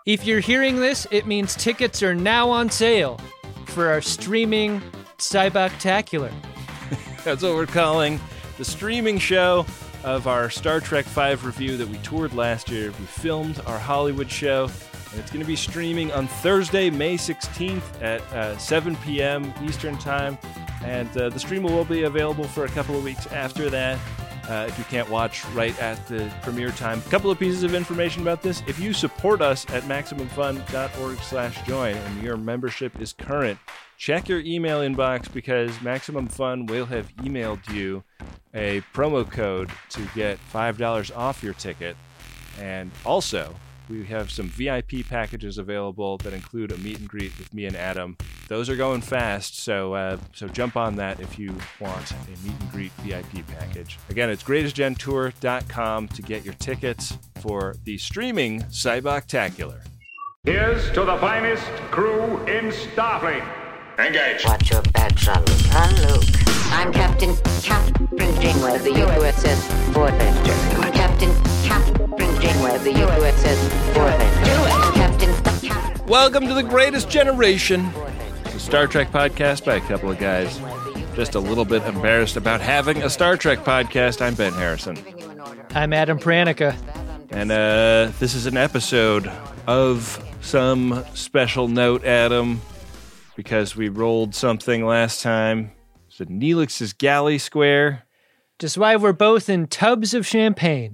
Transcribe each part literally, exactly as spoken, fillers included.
If you're hearing this, it means tickets are now on sale for our streaming Cyboctacular. That's what we're calling the streaming show of our Star Trek five review that we toured last year. We filmed our Hollywood show, and it's going to be streaming on Thursday, May sixteenth at uh, seven p.m. Eastern Time. And uh, the stream will be available for a couple of weeks after that. Uh, if you can't watch right at the premiere time. A couple of pieces of information about this. If you support us at MaximumFun.org slash join and your membership is current, check your email inbox because Maximum Fun will have emailed you a promo code to get five dollars off your ticket. And also, we have some V I P packages available that include a meet and greet with me and Adam. Those are going fast, so uh, so jump on that if you want a meet and greet V I P package. Again, it's greatest gen tour dot com to get your tickets for the streaming Cyboctacular. Here's to the finest crew in Starfleet. Engage. Watch your back, Jean-Luc. Jean-Luc. I'm Captain Captain Janeway of the U S S Voyager. Captain Captain Janeway of the U S S Voyager. Captain Captain. Welcome to The Greatest Generation. It's a Star Trek podcast by a couple of guys just a little bit embarrassed about having a Star Trek podcast. I'm Ben Harrison. I'm Adam Pranica. And uh, this is an episode of some special note, Adam, because we rolled something last time. It's at Neelix's Galley Square. Just why we're both in tubs of champagne.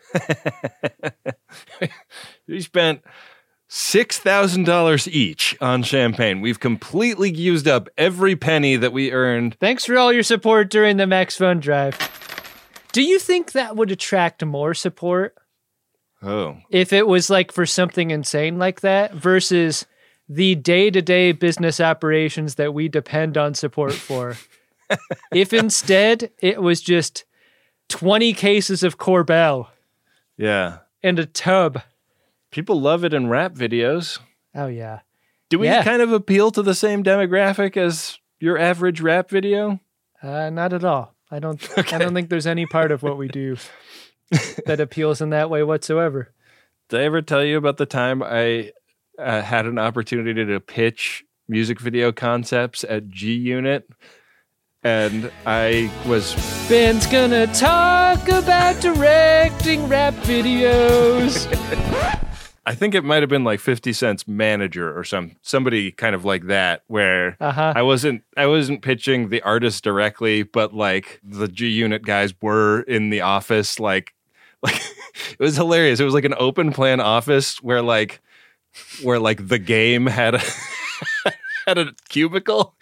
We spent six thousand dollars each on champagne. We've completely used up every penny that we earned. Thanks for all your support during the Max Fun Drive. Do you think that would attract more support? Oh. If it was like for something insane like that versus the day-to-day business operations that we depend on support for. If instead it was just twenty cases of Corbel. Yeah. And a tub. People love it in rap videos. Oh, yeah. Do we yeah. kind of appeal to the same demographic as your average rap video? Uh, not at all. I don't Okay. I don't think there's any part of what we do that appeals in that way whatsoever. Did I ever tell you about the time I uh, had an opportunity to pitch music video concepts at G Unit? And I was... Ben's gonna talk about directing rap videos. I think it might have been like fifty Cent's manager or some somebody kind of like that, where uh-huh. I wasn't I wasn't pitching the artist directly, but like the G Unit guys were in the office, like like it was hilarious. It was like an open plan office where like where like the game had a had a cubicle.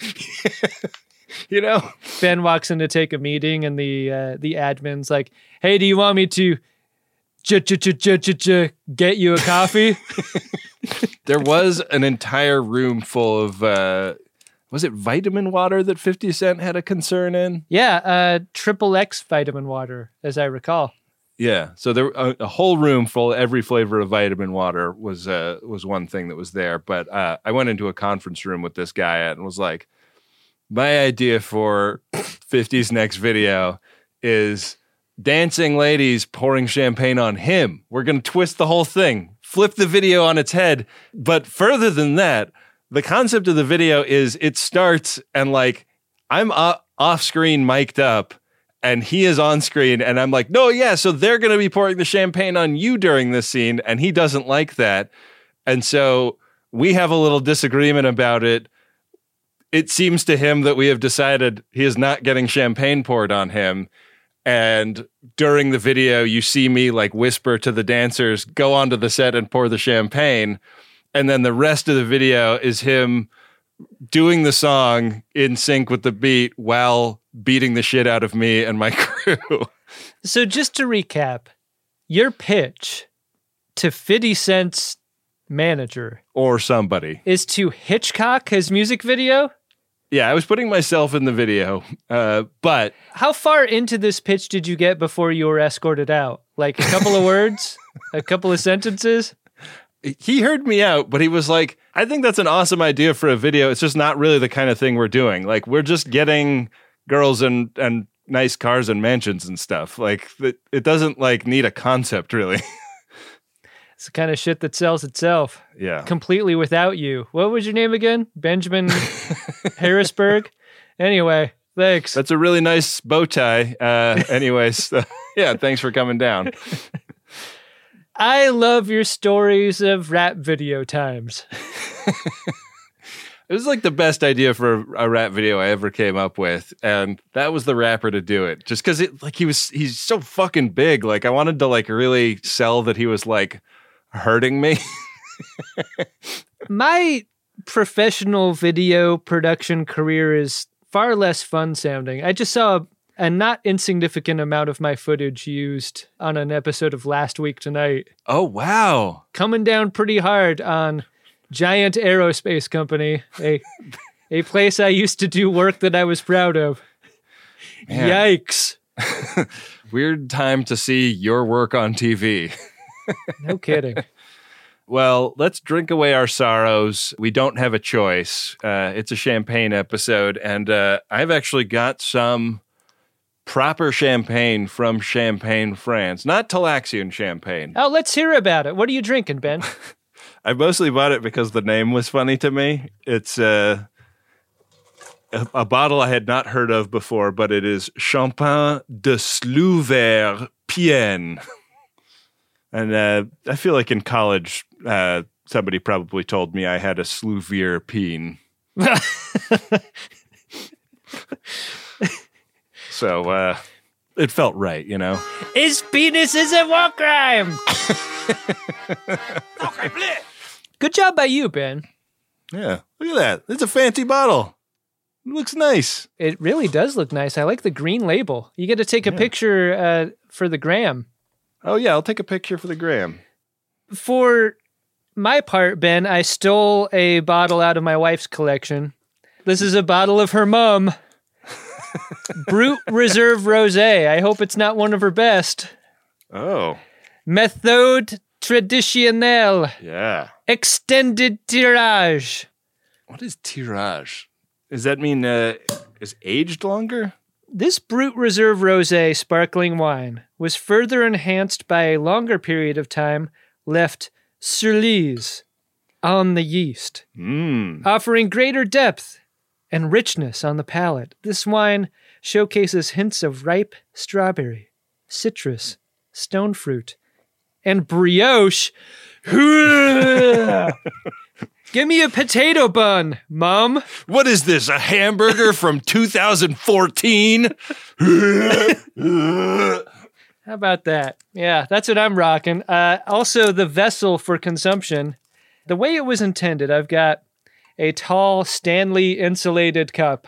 You know, Ben walks in to take a meeting, and the uh, the admin's like, "Hey, do you want me to j j j j j j get you a coffee?" There was an entire room full of uh, was it vitamin water that fifty Cent had a concern in? Yeah, uh, triple X vitamin water, as I recall. Yeah, so there a, a whole room full of every flavor of vitamin water was uh, was one thing that was there. But uh, I went into a conference room with this guy at and was like, my idea for fifty's next video is dancing ladies pouring champagne on him. We're going to twist the whole thing, flip the video on its head. But further than that, the concept of the video is it starts and like I'm o- off screen mic'd up and he is on screen and I'm like, no, yeah, so they're going to be pouring the champagne on you during this scene. And he doesn't like that. And so we have a little disagreement about it. It seems to him that we have decided he is not getting champagne poured on him. And during the video, you see me like whisper to the dancers, go onto the set and pour the champagne. And then the rest of the video is him doing the song in sync with the beat while beating the shit out of me and my crew. So just to recap, your pitch to fifty Cent's manager or somebody is to Hitchcock his music video? Yeah, I was putting myself in the video, uh, but... How far into this pitch did you get before you were escorted out? Like a couple of words? A couple of sentences? He heard me out, but he was like, I think that's an awesome idea for a video. It's just not really the kind of thing we're doing. Like, we're just getting girls and, and nice cars and mansions and stuff. Like, it, it doesn't, like, need a concept, really. It's the kind of shit that sells itself. Yeah. Completely without you. What was your name again? Benjamin Harrisburg? Anyway, thanks. That's a really nice bow tie. Uh, anyways, uh, yeah, thanks for coming down. I love your stories of rap video times. It was like the best idea for a rap video I ever came up with, and that was the rapper to do it. Just because it, like, he was, he's so fucking big. Like, I wanted to like really sell that he was like hurting me. My professional video production career is far less fun sounding. I just saw a, a not insignificant amount of my footage used on an episode of Last Week Tonight. Oh wow! Coming down pretty hard on Giant Aerospace Company, a a place I used to do work that I was proud of. Man. Yikes. Weird time to see your work on T V. No kidding. Well, let's drink away our sorrows. We don't have a choice. Uh, it's a champagne episode, and uh, I've actually got some proper champagne from Champagne, France. Not Talaxian champagne. Oh, let's hear about it. What are you drinking, Ben? I mostly bought it because the name was funny to me. It's uh, a, a bottle I had not heard of before, but it is Champagne de Slouvert Pien. And uh, I feel like in college, uh, somebody probably told me I had a Slouvere peen. So uh, it felt right, you know? His penis is a war crime! Good job by you, Ben. Yeah, look at that. It's a fancy bottle. It looks nice. It really does look nice. I like the green label. You get to take a Yeah. picture uh, for the gram. Oh, yeah, I'll take a picture for the gram. For my part, Ben, I stole a bottle out of my wife's collection. This is a bottle of her mum. Brut Reserve Rosé. I hope it's not one of her best. Oh, Méthode Traditionnelle. yeah. Extended Tirage. What is tirage? Does that mean uh, is aged longer? This Brut Reserve Rosé sparkling wine was further enhanced by a longer period of time left sur lise on the yeast, Mmm. offering greater depth and richness on the palate. This wine showcases hints of ripe strawberry, citrus, stone fruit, and brioche. Give me a potato bun, Mom. What is this, a hamburger from two thousand fourteen? How about that? Yeah, that's what I'm rocking. Uh, also, the vessel for consumption, the way it was intended, I've got a tall Stanley insulated cup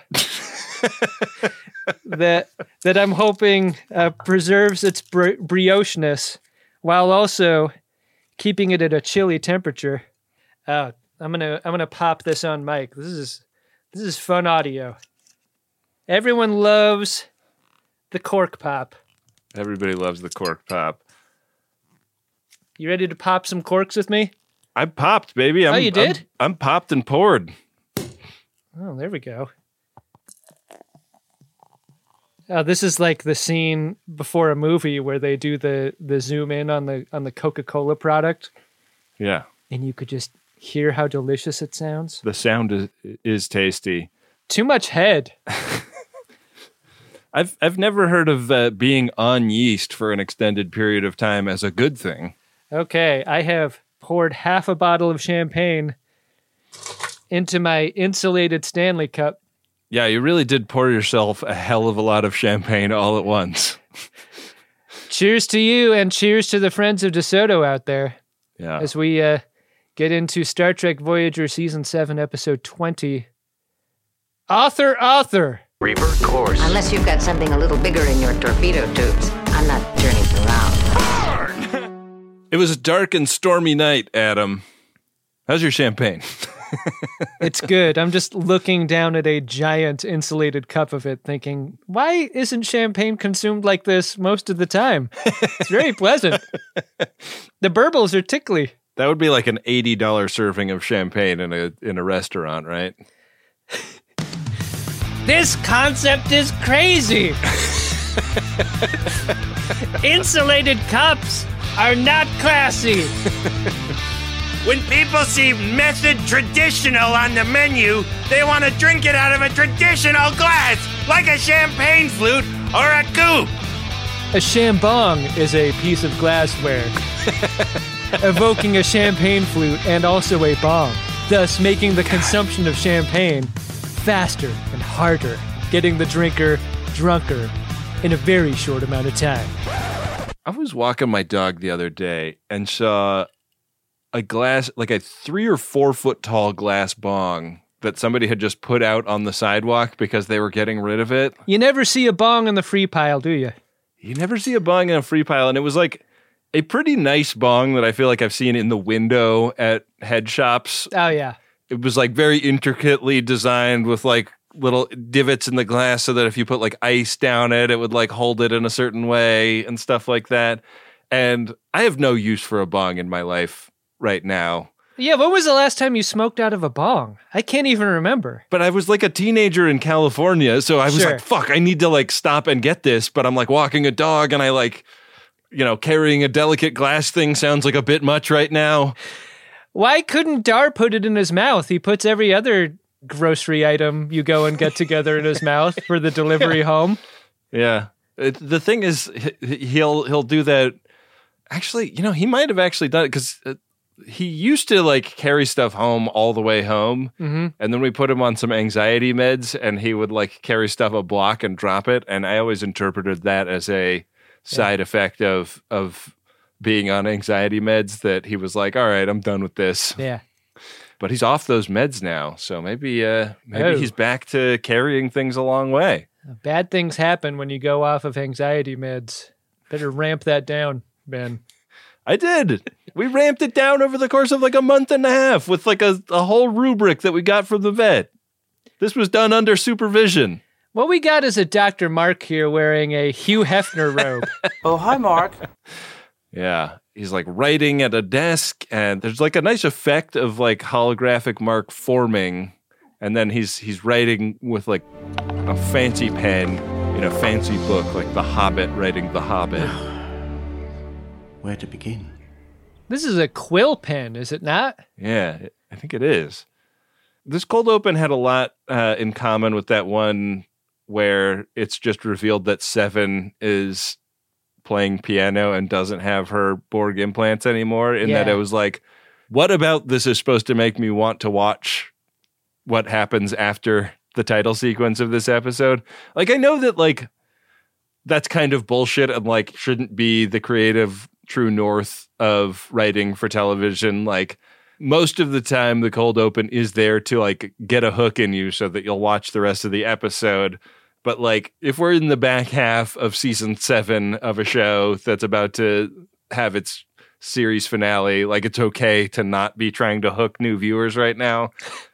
that that I'm hoping uh, preserves its bri- brioche-ness while also keeping it at a chilly temperature. Uh, I'm gonna I'm gonna pop this on mic. This is this is fun audio. Everyone loves the cork pop. Everybody loves the cork pop. You ready to pop some corks with me? I popped, baby. I'm, Oh, you did? I'm, I'm popped and poured. Oh, there we go. Oh, this is like the scene before a movie where they do the the zoom in on the on the Coca-Cola product, Yeah. and you could just hear how delicious it sounds. The sound is, is tasty. Too much head. I've I've never heard of uh, being on yeast for an extended period of time as a good thing. Okay, I have poured half a bottle of champagne into my insulated Stanley cup. Yeah, you really did pour yourself a hell of a lot of champagne all at once. Cheers to you, and cheers to the friends of DeSoto out there Yeah. as we uh, get into Star Trek Voyager Season seven, Episode twenty. Author, author! Revert course. Unless you've got something a little bigger in your torpedo tubes, I'm not turning around. It was a dark and stormy night, Adam. How's your champagne? It's good. I'm just looking down at a giant insulated cup of it thinking, why isn't champagne consumed like this most of the time? It's very pleasant. The burbles are tickly. That would be like an eighty dollars serving of champagne in a in a restaurant, right? This concept is crazy. Insulated cups are not classy. When people see Method Traditional on the menu, they want to drink it out of a traditional glass, like a champagne flute or a coupe. A shambong is a piece of glassware, evoking a champagne flute and also a bong, thus making the consumption of champagne faster and harder, getting the drinker drunker in a very short amount of time. I was walking my dog the other day and saw a glass, like a three or four foot tall glass bong that somebody had just put out on the sidewalk because they were getting rid of it. You never see a bong in the free pile, do you? You never see a bong in a free pile. And it was like a pretty nice bong that I feel like I've seen in the window at head shops. Oh, yeah. It was like very intricately designed with like little divots in the glass so that if you put like ice down it, it would like hold it in a certain way and stuff like that. And I have no use for a bong in my life right now. Yeah, when was the last time you smoked out of a bong? I can't even remember. But I was like a teenager in California, so I was Sure. like, fuck, I need to like stop and get this. But I'm like walking a dog and I like, you know, carrying a delicate glass thing sounds like a bit much right now. Why couldn't Dar put it in his mouth? He puts every other grocery item you go and get together in his mouth for the delivery home. Yeah. It, the thing is, he- he'll he'll do that. Actually, you know, he might have actually done it because he used to like carry stuff home all the way home. Mm-hmm. And then we put him on some anxiety meds and he would like carry stuff a block and drop it. And I always interpreted that as a side effect of of being on anxiety meds, that he was like, all right, I'm done with this. Yeah. But he's off those meds now. So maybe uh, maybe Oh. he's back to carrying things a long way. Bad things happen when you go off of anxiety meds. Better ramp that down, Ben. I did. We ramped it down over the course of like a month and a half with like a, a whole rubric that we got from the vet. This was done under supervision. What we got is a Doctor Mark here wearing a Hugh Hefner robe. Oh, hi, Mark. Yeah. He's like writing at a desk and there's like a nice effect of like holographic Mark forming. And then he's he's writing with like a fancy pen in a fancy book, like The Hobbit writing The Hobbit. Where to begin? This is a quill pen, is it not? Yeah, I think it is. This cold open had a lot uh, in common with that one where it's just revealed that Seven is playing piano and doesn't have her Borg implants anymore. In that Yeah. it was like, what about this is supposed to make me want to watch what happens after the title sequence of this episode? Like, I know that like that's kind of bullshit and like shouldn't be the creative true north of writing for television. Like, most of the time the cold open is there to like get a hook in you so that you'll watch the rest of the episode. But like, if we're in the back half of season seven of a show that's about to have its series finale, like it's okay to not be trying to hook new viewers right now,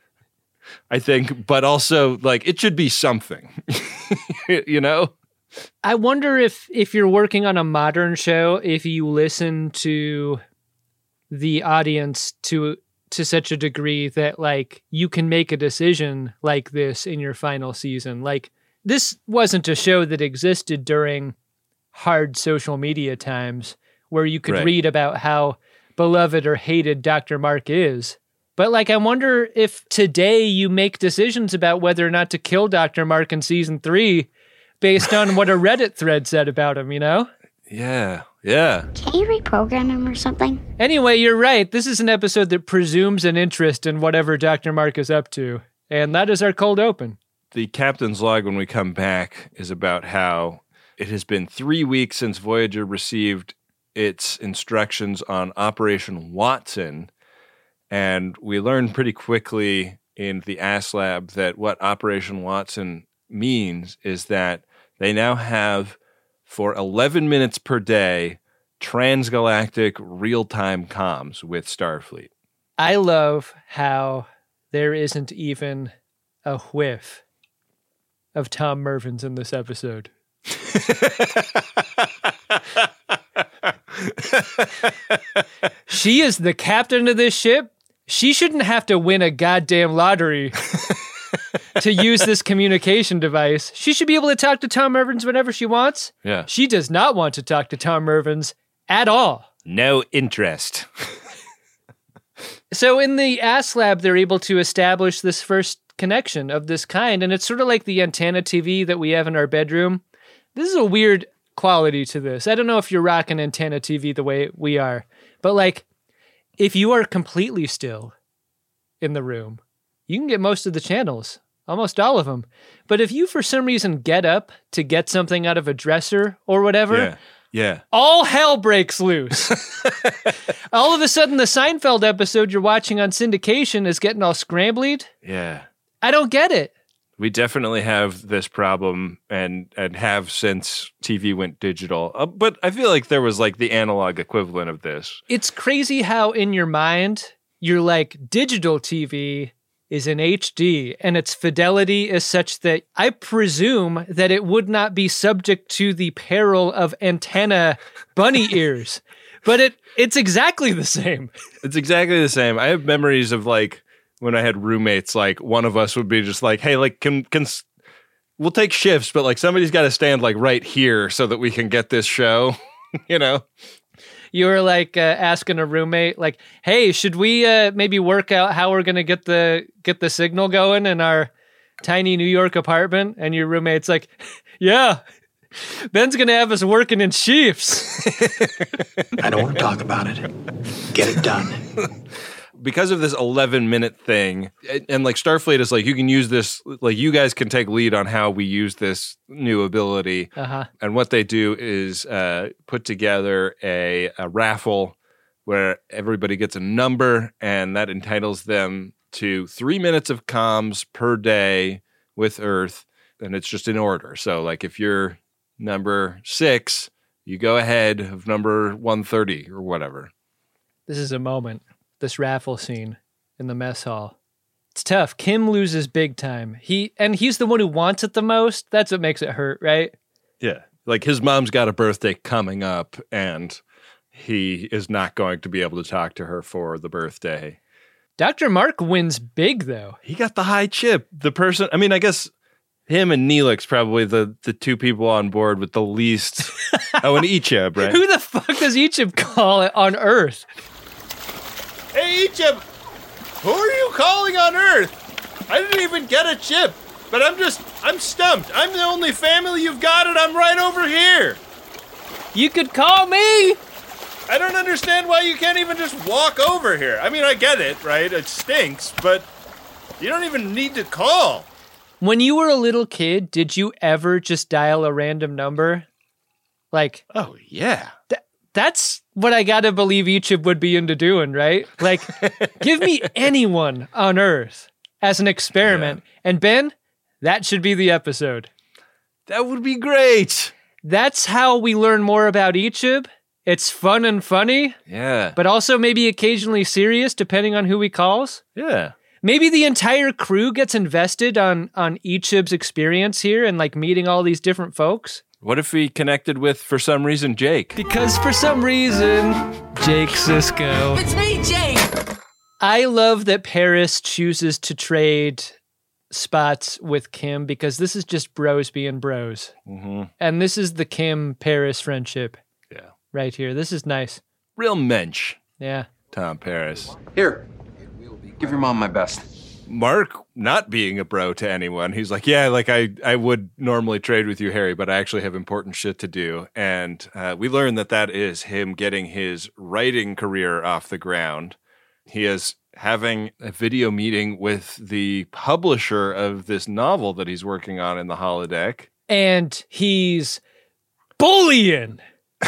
I think. But also like it should be something, you know? I wonder if if you're working on a modern show, if you listen to the audience to to such a degree that like you can make a decision like this in your final season. Like, this wasn't a show that existed during hard social media times where you could Right. read about how beloved or hated Doctor Mark is. But like, I wonder if today you make decisions about whether or not to kill Doctor Mark in season three based on what a Reddit thread said about him, you know? Yeah. Yeah. Can't you reprogram him or something? Anyway, you're right. This is an episode that presumes an interest in whatever Doctor Mark is up to. And that is our cold open. The captain's log when we come back is about how it has been three weeks since Voyager received its instructions on Operation Watson. And we learned pretty quickly in the Ass Lab that what Operation Watson means is that they now have, for eleven minutes per day, transgalactic real-time comms with Starfleet. I love how there isn't even a whiff of Tom Mervins in this episode. She is the captain of this ship. She shouldn't have to win a goddamn lottery to use this communication device. She should be able to talk to Tom Mervins whenever she wants. Yeah. She does not want to talk to Tom Mervins at all. No interest. So in the Ask Lab, they're able to establish this first connection of this kind, and it's sort of like the antenna T V that we have in our bedroom. This is a weird quality to this. I don't know if you're rocking antenna T V the way we are, but like, if you are completely still in the room, you can get most of the channels, almost all of them. But if you, for some reason, get up to get something out of a dresser or whatever, Yeah. Yeah. all hell breaks loose. All of a sudden, the Seinfeld episode you're watching on syndication is getting all scrambled. Yeah. I don't get it. We definitely have this problem and and have since T V went digital. Uh, but I feel like there was like the analog equivalent of this. It's crazy how in your mind, you're like, digital T V is in H D and its fidelity is such that I presume that it would not be subject to the peril of antenna bunny ears. But it it's exactly the same. It's exactly the same. I have memories of like when I had roommates, like one of us would be just like, hey, like, can, can, we'll take shifts, but like somebody's got to stand like right here so that we can get this show, you know? You were like uh, asking a roommate, like, hey, should we uh, maybe work out how we're going to get the, get the signal going in our tiny New York apartment? And your roommate's like, yeah, Ben's going to have us working in shifts. I don't want to talk about it. Get it done. Because of this eleven minute thing, and, and like Starfleet is like, you can use this, like you guys can take lead on how we use this new ability. Uh-huh. And what they do is uh, put together a, a raffle where everybody gets a number, and that entitles them to three minutes of comms per day with Earth, and it's just in order. So like if you're number six, you go ahead of number one thirty or whatever. This is a moment. This raffle scene in the mess hall. It's tough. Kim loses big time. He and he's the one who wants it the most. That's what makes it hurt, right? Yeah. Like his mom's got a birthday coming up and he is not going to be able to talk to her for the birthday. Doctor Mark wins big though. He got the high chip. The person, I mean, I guess him and Neelix probably the, the two people on board with the least. Oh, and Icheb, right? Who the fuck does Icheb call it on Earth? Hey, Icheb, who are you calling on Earth? I didn't even get a chip, but I'm just, I'm stumped. I'm the only family you've got, and I'm right over here. You could call me. I don't understand why you can't even just walk over here. I mean, I get it, right? It stinks, but you don't even need to call. When you were a little kid, did you ever just dial a random number? Like, oh, yeah. Th- that's what I gotta believe Icheb would be into doing, right? Like, give me anyone on Earth as an experiment. Yeah. And Ben, that should be the episode. That would be great. That's how we learn more about Icheb. It's fun and funny. Yeah. But also maybe occasionally serious, depending on who he calls. Yeah. Maybe the entire crew gets invested on, on Icheb's experience here and like meeting all these different folks. What if we connected with, for some reason, Jake? Because for some reason, Jake Sisko. It's me, Jake! I love that Paris chooses to trade spots with Kim because this is just bros being bros. Mm-hmm. And this is the Kim-Paris friendship. Yeah. Right here. This is nice. Real mensch. Yeah. Tom Paris. Here, give your mom my best. Mark not being a bro to anyone. He's like, yeah, like I, I would normally trade with you, Harry, but I actually have important shit to do. And uh, we learn that that is him getting his writing career off the ground. He is having a video meeting with the publisher of this novel that he's working on in the holodeck. And he's bullying.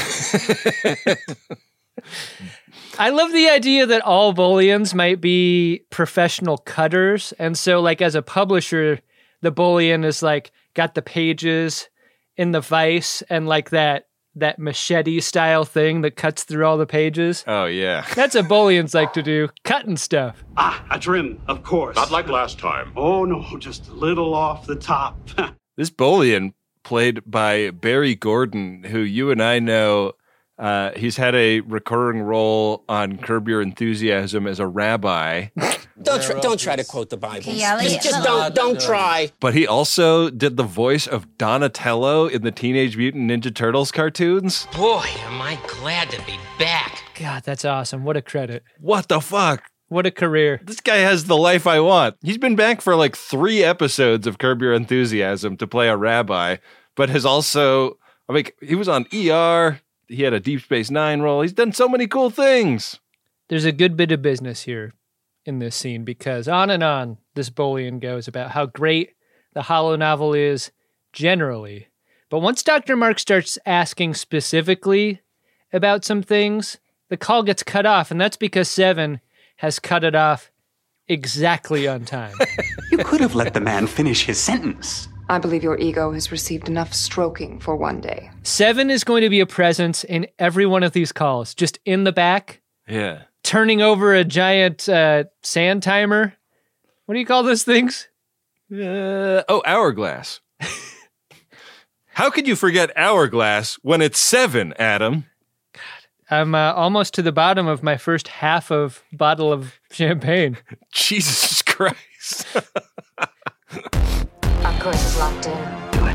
I love the idea that all bullions might be professional cutters. And so, like, as a publisher, the bullion is, like, got the pages in the vise and, like, that that machete-style thing that cuts through all the pages. Oh, yeah. That's what bullions like to do, cutting stuff. Ah, a trim, of course. Not like last time. Oh, no, just a little off the top. This bullion, played by Barry Gordon, who you and I know... Uh, he's had a recurring role on Curb Your Enthusiasm as a rabbi. Don't try, don't try to quote the Bible. Yeah, just just don't don't try. But he also did the voice of Donatello in the Teenage Mutant Ninja Turtles cartoons. Boy, am I glad to be back. God, that's awesome. What a credit. What the fuck? What a career. This guy has the life I want. He's been back for like three episodes of Curb Your Enthusiasm to play a rabbi, but has also, I mean, he was on E R. He had a Deep Space Nine role. He's done so many cool things. There's a good bit of business here in this scene because on and on this bullion goes about how great the holonovel is generally. But once Doctor Mark starts asking specifically about some things, the call gets cut off, and that's because Seven has cut it off exactly on time. You could have let the man finish his sentence. I believe your ego has received enough stroking for one day. Seven is going to be a presence in every one of these calls, just in the back. Yeah. Turning over a giant uh, sand timer. What do you call those things? Uh, oh, Hourglass. How could you forget Hourglass when it's Seven, Adam? I'm uh, almost to the bottom of my first half of bottle of champagne. Jesus Christ. Our course is locked in. Do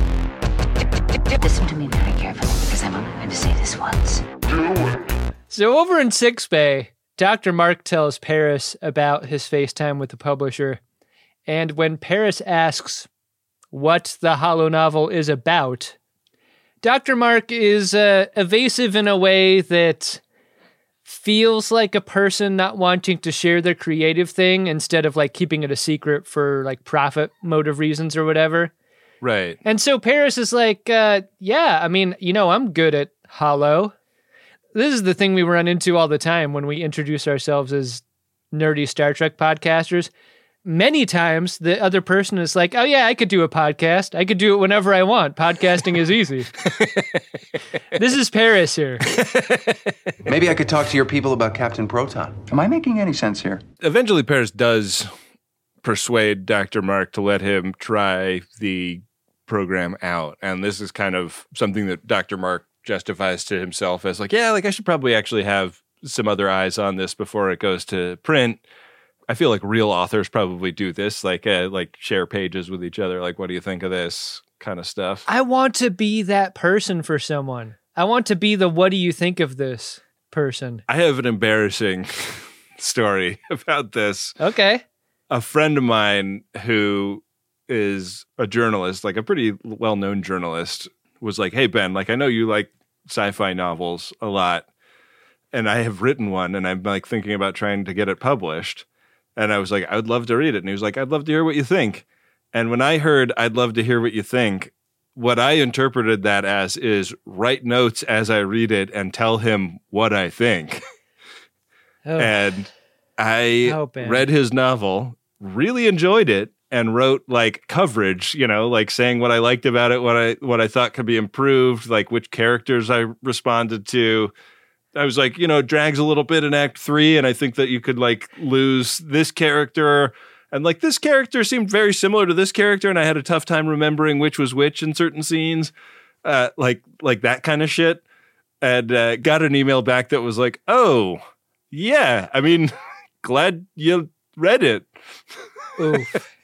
it. Listen to me very carefully because I'm only going to say this once. Do it. So over in Six Bay, Doctor Mark tells Paris about his FaceTime with the publisher. And when Paris asks what the holonovel is about, Doctor Mark is uh, evasive in a way that feels like a person not wanting to share their creative thing instead of like keeping it a secret for like profit motive reasons or whatever. Right. And so Paris is like, uh, yeah, I mean, you know, I'm good at holo. This is the thing we run into all the time when we introduce ourselves as nerdy Star Trek podcasters. Many times the other person is like, oh yeah, I could do a podcast. I could do it whenever I want. Podcasting is easy. This is Paris here. Maybe I could talk to your people about Captain Proton. Am I making any sense here? Eventually, Paris does persuade Doctor Mark to let him try the program out. And this is kind of something that Doctor Mark justifies to himself as like, yeah, like I should probably actually have some other eyes on this before it goes to print. I feel like real authors probably do this, like uh, like share pages with each other. Like, what do you think of this kind of stuff? I want to be that person for someone. I want to be the what do you think of this person. I have an embarrassing story about this. Okay. A friend of mine who is a journalist, like a pretty well-known journalist, was like, hey, Ben, like I know you like sci-fi novels a lot, and I have written one, and I'm like thinking about trying to get it published. And I was like, I would love to read it. And he was like, I'd love to hear what you think. And when I heard, I'd love to hear what you think, what I interpreted that as is write notes as I read it and tell him what I think. Oh. And I oh, read his novel, really enjoyed it, and wrote like coverage, you know, like saying what I liked about it, what I what I thought could be improved, like which characters I responded to. I was like, you know, it drags a little bit in Act Three, and I think that you could like lose this character, and like this character seemed very similar to this character, and I had a tough time remembering which was which in certain scenes, uh, like like that kind of shit. And uh, got an email back that was like, "Oh, yeah, I mean, glad you read it." Oof.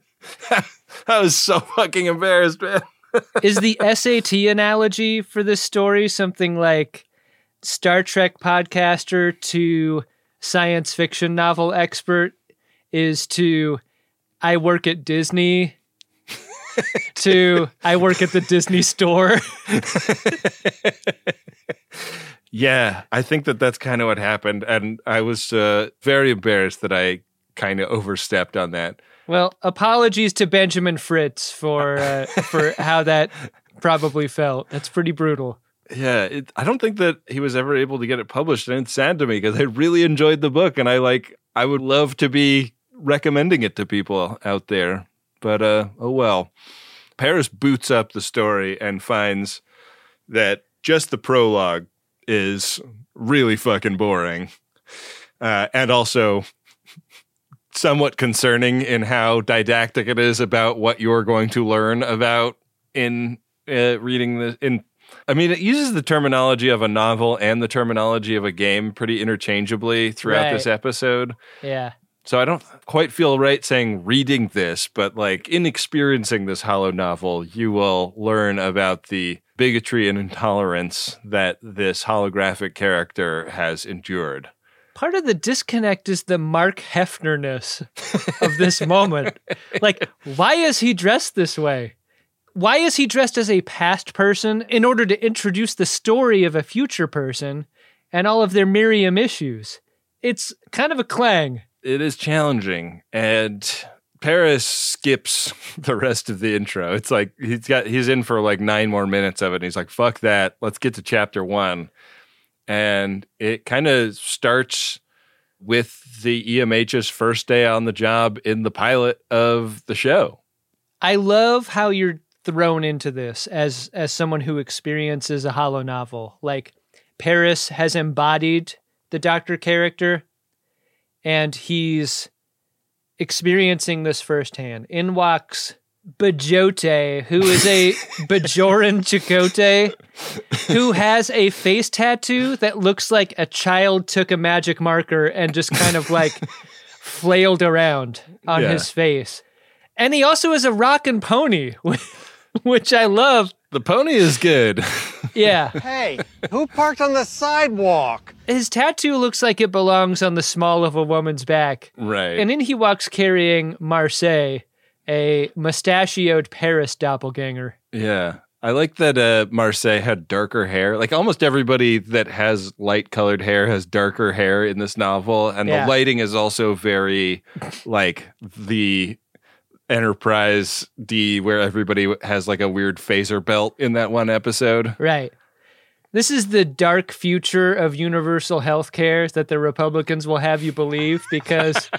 I was so fucking embarrassed, man. Is the S A T analogy for this story something like Star Trek podcaster to science fiction novel expert is to I work at Disney to I work at the Disney store? Yeah, I think that that's kind of what happened. And I was uh, very embarrassed that I kind of overstepped on that. Well, apologies to Benjamin Fritz for uh, for how that probably felt. That's pretty brutal. Yeah, it, I don't think that he was ever able to get it published, and it's sad to me because I really enjoyed the book, and I like I would love to be recommending it to people out there. But uh, oh well. Paris boots up the story and finds that just the prologue is really fucking boring, uh, and also somewhat concerning in how didactic it is about what you're going to learn about in uh, reading the in. I mean, it uses the terminology of a novel and the terminology of a game pretty interchangeably throughout Right. this episode. Yeah. So I don't quite feel right saying reading this, but like in experiencing this holo novel, you will learn about the bigotry and intolerance that this holographic character has endured. Part of the disconnect is the Mark Hefner-ness of this moment. Like, why is he dressed this way? Why is he dressed as a past person in order to introduce the story of a future person and all of their Miriam issues? It's kind of a clang. It is challenging, and Paris skips the rest of the intro. It's like he's got he's in for like nine more minutes of it, and he's like, fuck that, let's get to chapter one. And it kind of starts with the E M H's first day on the job in the pilot of the show. I love how you're thrown into this as as someone who experiences a holo novel. Like, Paris has embodied the Doctor character, and he's experiencing this firsthand. In walks Bajote, who is a Bajoran Chakotay, who has a face tattoo that looks like a child took a magic marker and just kind of like flailed around on Yeah. his face. And he also has a rockin' pony, which I love. The pony is good. Yeah. Hey, who parked on the sidewalk? His tattoo looks like it belongs on the small of a woman's back. Right. And in he walks carrying Marseille, a mustachioed Paris doppelganger. Yeah. I like that uh, Marseille had darker hair. Like almost everybody that has light colored hair has darker hair in this novel. And Yeah. the lighting is also very like the Enterprise D, where everybody has like a weird phaser belt in that one episode. Right. This is the dark future of universal health care that the Republicans will have you believe, because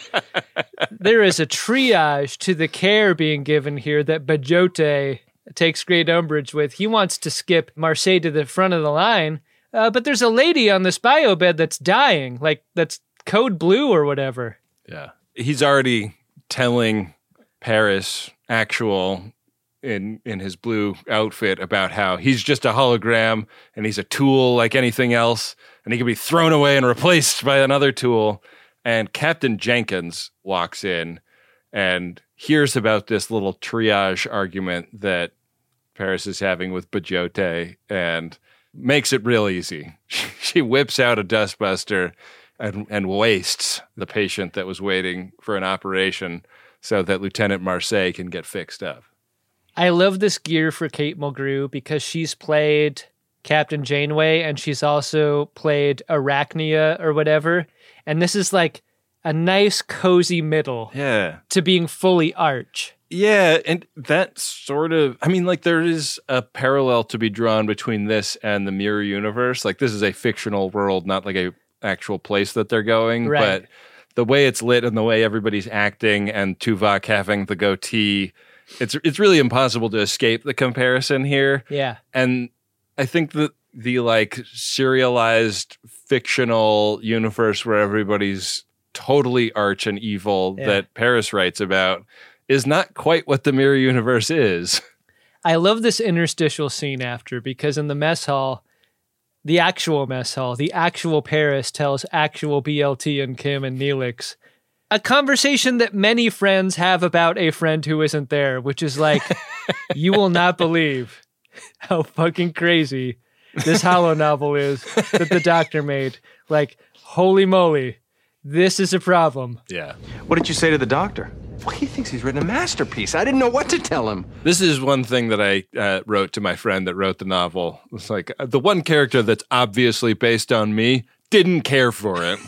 there is a triage to the care being given here that Bajote takes great umbrage with. He wants to skip Marseille to the front of the line, uh, but there's a lady on this bio bed that's dying, like that's code blue or whatever. Yeah. He's already telling Paris, actual, in in his blue outfit, about how he's just a hologram and he's a tool like anything else, and he can be thrown away and replaced by another tool. And Captain Jenkins walks in and hears about this little triage argument that Paris is having with Bajote and makes it real easy. She whips out a dustbuster and, and wastes the patient that was waiting for an operation so that Lieutenant Marseille can get fixed up. I love this gear for Kate Mulgrew because she's played Captain Janeway and she's also played Arachnia or whatever. And this is like a nice, cozy middle Yeah. to being fully Arch. Yeah, and that sort of, I mean, like there is a parallel to be drawn between this and the Mirror Universe. Like this is a fictional world, not like a actual place that they're going. Right. But the way it's lit and the way everybody's acting and Tuvok having the goatee, it's it's really impossible to escape the comparison here. Yeah. And I think that the like serialized fictional universe where everybody's totally arch and evil Yeah. that Paris writes about is not quite what the Mirror Universe is. I love this interstitial scene after, because in the mess hall, the actual mess hall, the actual Paris tells actual B L T and Kim and Neelix a conversation that many friends have about a friend who isn't there, which is like, you will not believe how fucking crazy this holo novel is that the Doctor made. Like, holy moly, this is a problem. Yeah. What did you say to the doctor? Well, he thinks he's written a masterpiece. I didn't know what to tell him. This is one thing that I uh, wrote to my friend that wrote the novel. It's like uh, the one character that's obviously based on me didn't care for it.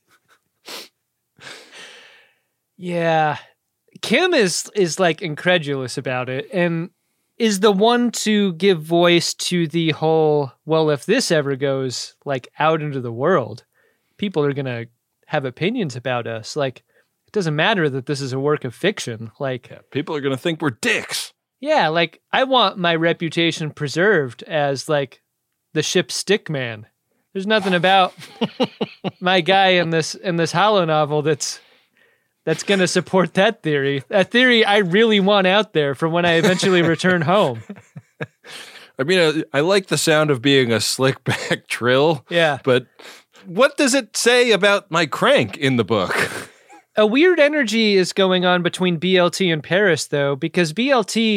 Yeah. Kim is is like incredulous about it and is the one to give voice to the whole, well, if this ever goes like out into the world, people are going to have opinions about us. Like, it doesn't matter that this is a work of fiction. Like, Yeah, people are going to think we're dicks. yeah, like I want my reputation preserved as like the ship's stick man. There's nothing about my guy in this in this holo novel that's that's going to support that theory. That theory I really want out there for when I eventually return home. I mean, I, I like the sound of being a slick back trill. Yeah. But what does it say about my crank in the book? A weird energy is going on between B L T and Paris, though, because B L T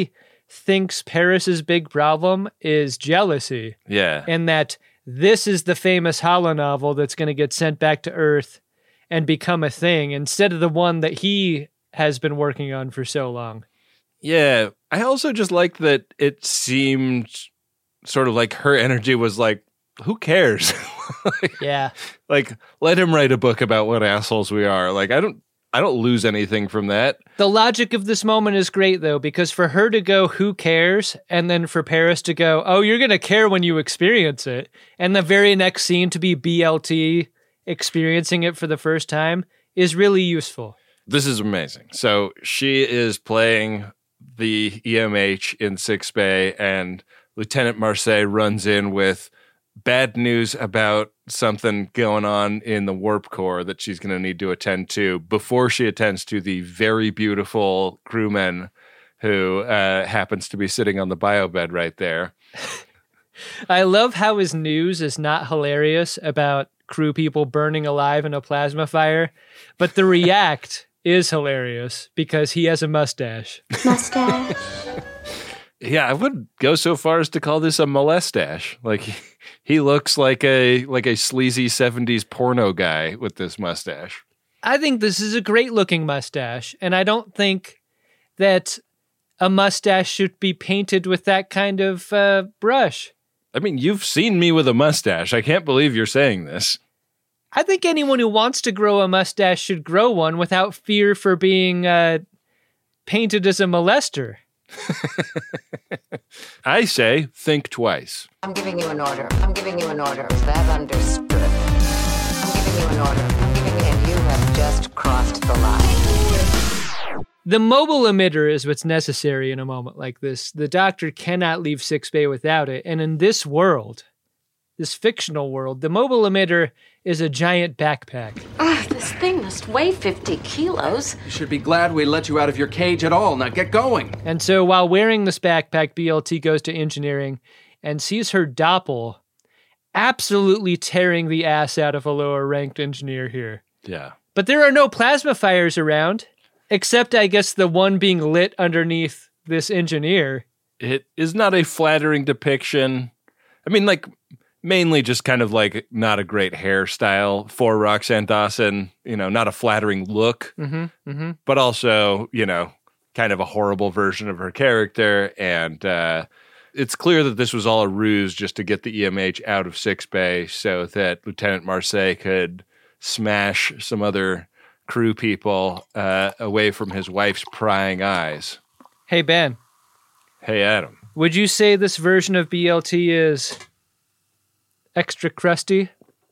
thinks Paris's big problem is jealousy. Yeah. And that this is the famous holonovel that's going to get sent back to Earth and become a thing instead of the one that he has been working on for so long. Yeah. I also just like that it seemed sort of like her energy was like, who cares? like, yeah. Like, let him write a book about what assholes we are. Like, I don't I don't lose anything from that. The logic of this moment is great, though, because for her to go, who cares? And then for Paris to go, oh, you're going to care when you experience it. And the very next scene to be B L T experiencing it for the first time is really useful. This is amazing. So she is playing the E M H in sickbay, and Lieutenant Marseille runs in with bad news about something going on in the warp core that she's going to need to attend to before she attends to the very beautiful crewman who uh, happens to be sitting on the bio bed right there. I love how his news is not hilarious about crew people burning alive in a plasma fire, but the react is hilarious because he has a mustache. Mustache. Yeah, I would go so far as to call this a molestache. Like he, he looks like a like a sleazy seventies porno guy with this mustache. I think this is a great looking mustache, and I don't think that a mustache should be painted with that kind of uh, brush. I mean, you've seen me with a mustache. I can't believe you're saying this. I think anyone who wants to grow a mustache should grow one without fear for being uh, painted as a molester. I say, think twice. I'm giving you an order. I'm giving you an order. Is that understood? I'm giving you an order. I'm giving you, and you have just crossed the line. The mobile emitter is what's necessary in a moment like this. The doctor cannot leave sickbay without it. And in this world, this fictional world, the mobile emitter is a giant backpack. Ugh, this thing must weigh fifty kilos. You should be glad we let you out of your cage at all. Now get going. And so while wearing this backpack, B L T goes to engineering and sees her doppel absolutely tearing the ass out of a lower ranked engineer here. Yeah. But there are no plasma fires around, except I guess the one being lit underneath this engineer. It is not a flattering depiction. I mean, like, mainly just kind of like not a great hairstyle for Roxanne Dawson, you know, not a flattering look, mm-hmm, mm-hmm. but also, you know, kind of a horrible version of her character. And uh, it's clear that this was all a ruse just to get the E M H out of sickbay so that Lieutenant Marseille could smash some other crew people uh, away from his wife's prying eyes. Hey, Ben. Hey, Adam. Would you say this version of B L T is extra crusty?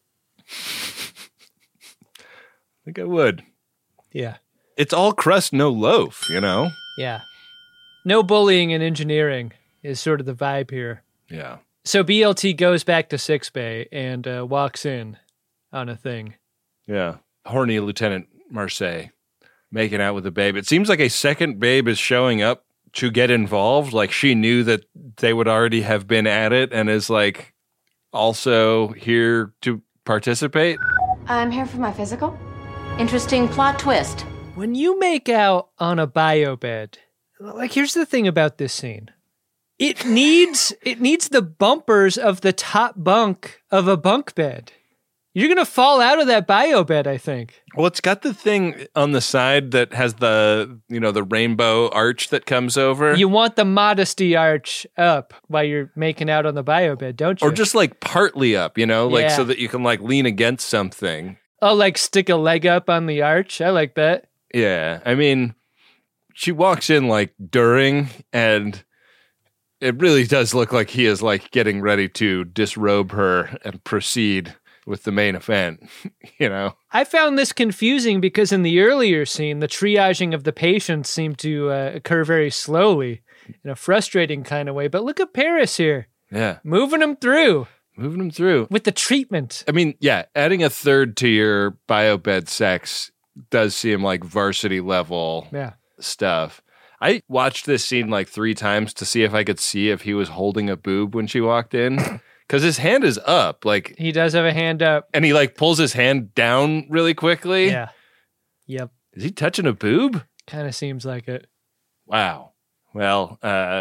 I think I would. Yeah. It's all crust, no loaf, you know? Yeah. No bullying in engineering is sort of the vibe here. Yeah. So B L T goes back to sickbay and uh, walks in on a thing. Yeah. Horny Lieutenant Marseille making out with the babe. It seems like a second babe is showing up to get involved. Like she knew that they would already have been at it and is like also here to participate. I'm here for my physical. Interesting plot twist. When you make out on a bio bed, like here's the thing about this scene. It needs it needs the bumpers of the top bunk of a bunk bed. You're going to fall out of that bio bed, I think. Well, it's got the thing on the side that has the, you know, the rainbow arch that comes over. You want the modesty arch up while you're making out on the bio bed, don't you? Or just like partly up, you know, like Yeah. so that you can like lean against something. Oh, like stick a leg up on the arch? I like that. Yeah. I mean, she walks in like during, and it really does look like he is like getting ready to disrobe her and proceed with the main event, you know? I found this confusing because in the earlier scene, the triaging of the patients seemed to uh, occur very slowly in a frustrating kind of way. But look at Paris here. Yeah. Moving them through. Moving them through. With the treatment. I mean, yeah, adding a third to your bio bed sex does seem like varsity level Yeah. stuff. I watched this scene like three times to see if I could see if he was holding a boob when she walked in. Because his hand is up, like He does have a hand up. and he like pulls his hand down really quickly. Yeah. Yep. Is he touching a boob? Kind of seems like it. Wow. Well, uh,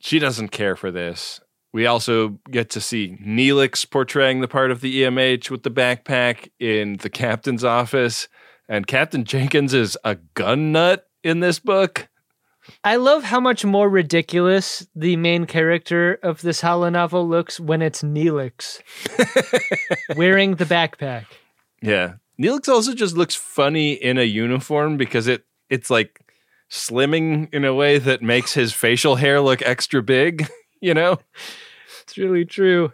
she doesn't care for this. We also get to see Neelix portraying the part of the E M H with the backpack in the captain's office. And Captain Jenkins is a gun nut in this book. I love how much more ridiculous the main character of this holonovel looks when it's Neelix wearing the backpack. Yeah. Neelix also just looks funny in a uniform because it it's like slimming in a way that makes his facial hair look extra big, you know? It's really true.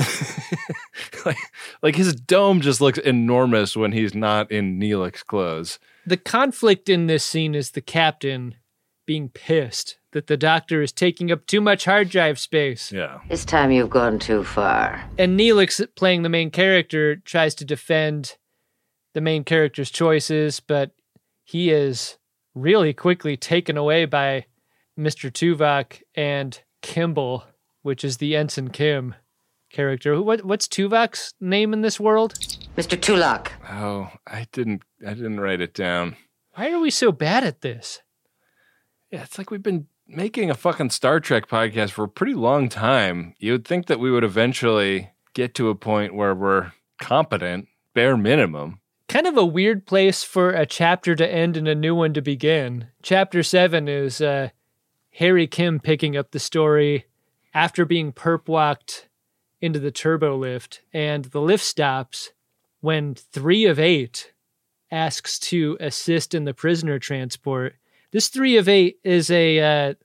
like, like his dome just looks enormous when he's not in Neelix clothes. The conflict in this scene is the captain being pissed that the doctor is taking up too much hard drive space. Yeah. This time you've gone too far. And Neelix, playing the main character, tries to defend the main character's choices, but he is really quickly taken away by Mister Tuvok and Kimball, which is the Ensign Kim character. What what's Tuvok's name in this world? Mister Tulak. Oh, I didn't I didn't write it down. Why are we so bad at this? Yeah, it's like we've been making a fucking Star Trek podcast for a pretty long time. You would think that we would eventually get to a point where we're competent, bare minimum. Kind of a weird place for a chapter to end and a new one to begin. Chapter seven is uh, Harry Kim picking up the story after being perp walked into the turbo lift, and the lift stops when three of eight asks to assist in the prisoner transport. This three of eight is a uh,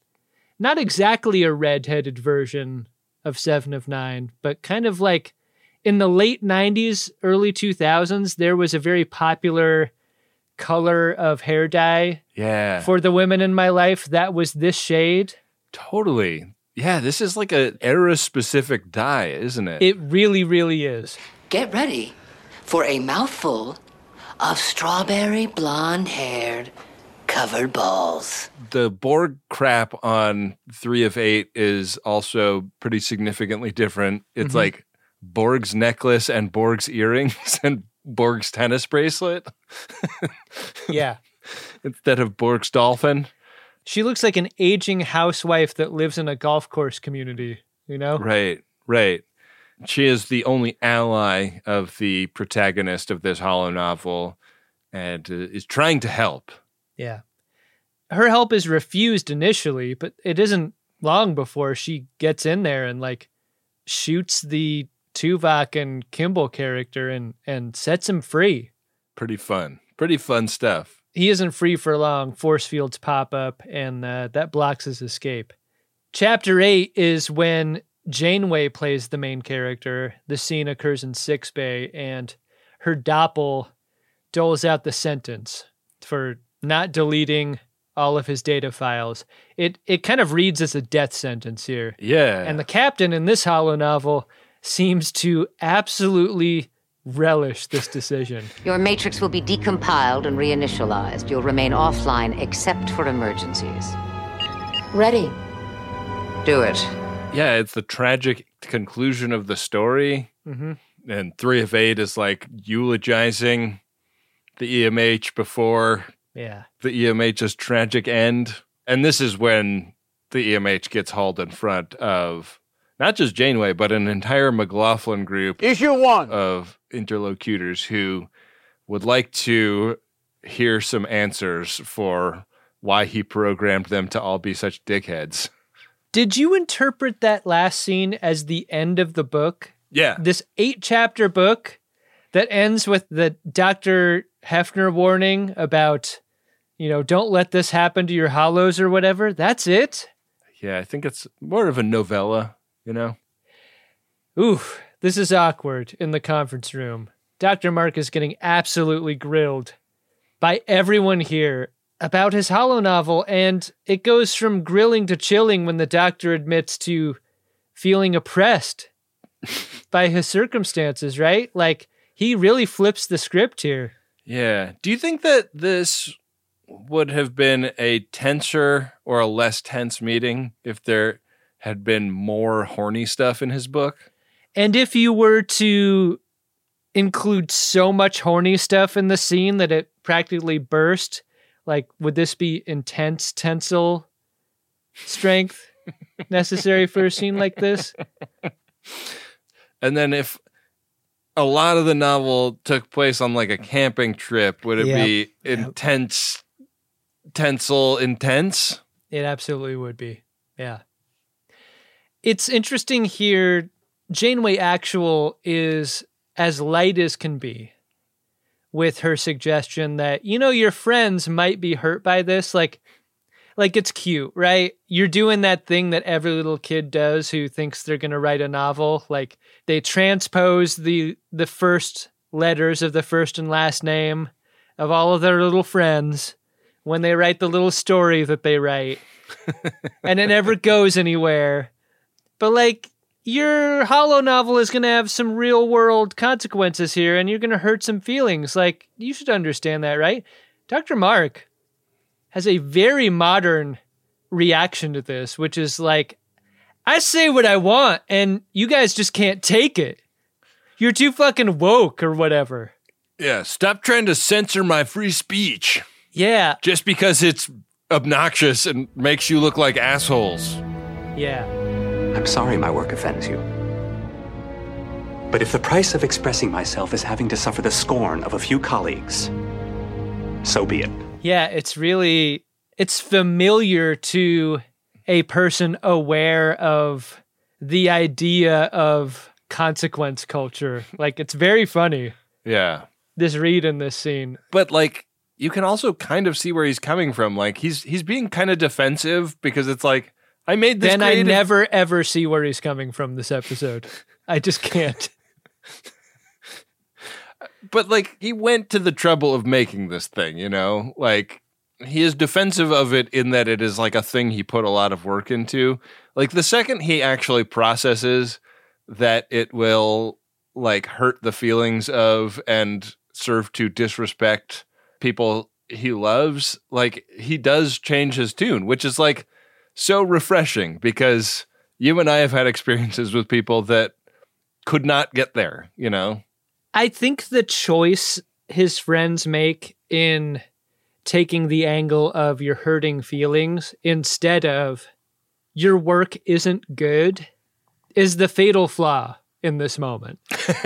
not exactly a red-headed version of Seven of Nine, but kind of like in the late nineties, early two thousands, there was a very popular color of hair dye Yeah. for the women in my life. That was this shade. Totally. Yeah, this is like an era-specific dye, isn't it? It really, really is. Get ready for a mouthful of strawberry blonde-haired covered balls. The Borg crap on three of eight is also pretty significantly different. It's Mhm. like Borg's necklace and Borg's earrings and Borg's tennis bracelet. Yeah. Instead of Borg's dolphin. She looks like an aging housewife that lives in a golf course community, you know? Right, right. She is the only ally of the protagonist of this holonovel and uh, is trying to help. Yeah. Her help is refused initially, but it isn't long before she gets in there and like shoots the Tuvok and Kimball character and, and sets him free. Pretty fun. Pretty fun stuff. He isn't free for long. Force fields pop up, and uh, that blocks his escape. Chapter eight is when Janeway plays the main character. The scene occurs in Six Bay, and her doppel doles out the sentence for not deleting all of his data files. It it kind of reads as a death sentence here. Yeah. And the captain in this holonovel seems to absolutely relish this decision. Your matrix will be decompiled and reinitialized. You'll remain offline except for emergencies. Ready. Do it. Yeah, it's the tragic conclusion of the story. Mm-hmm. And three of eight is like eulogizing the E M H before Yeah. the E M H's tragic end. And this is when the E M H gets hauled in front of not just Janeway, but an entire McLaughlin group Issue one of interlocutors who would like to hear some answers for why he programmed them to all be such dickheads. Did you interpret that last scene as the end of the book? Yeah. This eight chapter book that ends with the Doctor Hefner warning about, you know, don't let this happen to your hollows or whatever. That's it? Yeah, I think it's more of a novella, you know? Ooh, this is awkward in the conference room. Doctor Mark is getting absolutely grilled by everyone here about his holonovel, and it goes from grilling to chilling when the doctor admits to feeling oppressed by his circumstances, right? Like, he really flips the script here. Yeah. Do you think that this would have been a tenser or a less tense meeting if there had been more horny stuff in his book? And if you were to include so much horny stuff in the scene that it practically burst, like, would this be intense tensile strength? necessary for a scene like this. And then if a lot of the novel took place on like a camping trip, would it Yep. be intense, tensile, intense? It absolutely would be. Yeah. It's interesting here. Janeway Actual is as light as can be with her suggestion that, you know, your friends might be hurt by this. Like, like it's cute, right? You're doing that thing that every little kid does who thinks they're going to write a novel. Like they transpose the, the first letters of the first and last name of all of their little friends when they write the little story that they write. And it never goes anywhere. But like, your holo novel is going to have some real world consequences here, and you're going to hurt some feelings. Like, you should understand that, right? Doctor Mark has a very modern reaction to this, which is like, I say what I want, and you guys just can't take it. You're too fucking woke or whatever. Yeah, stop trying to censor my free speech. Yeah. Just because it's obnoxious and makes you look like assholes. Yeah. I'm sorry my work offends you. But if the price of expressing myself is having to suffer the scorn of a few colleagues, so be it. Yeah, it's really, it's familiar to a person aware of the idea of consequence culture. Like, it's very funny. Yeah. This read in this scene. But like, you can also kind of see where he's coming from. Like, he's he's being kind of defensive because it's like, I made this Then creative- I never ever see where he's coming from this episode. I just can't. But like, he went to the trouble of making this thing, you know? Like, he is defensive of it in that it is like a thing he put a lot of work into. Like, the second he actually processes that it will like hurt the feelings of and serve to disrespect people he loves, like, he does change his tune, which is like so refreshing because you and I have had experiences with people that could not get there, you know? I think the choice his friends make in taking the angle of you're hurting feelings instead of your work isn't good is the fatal flaw in this moment.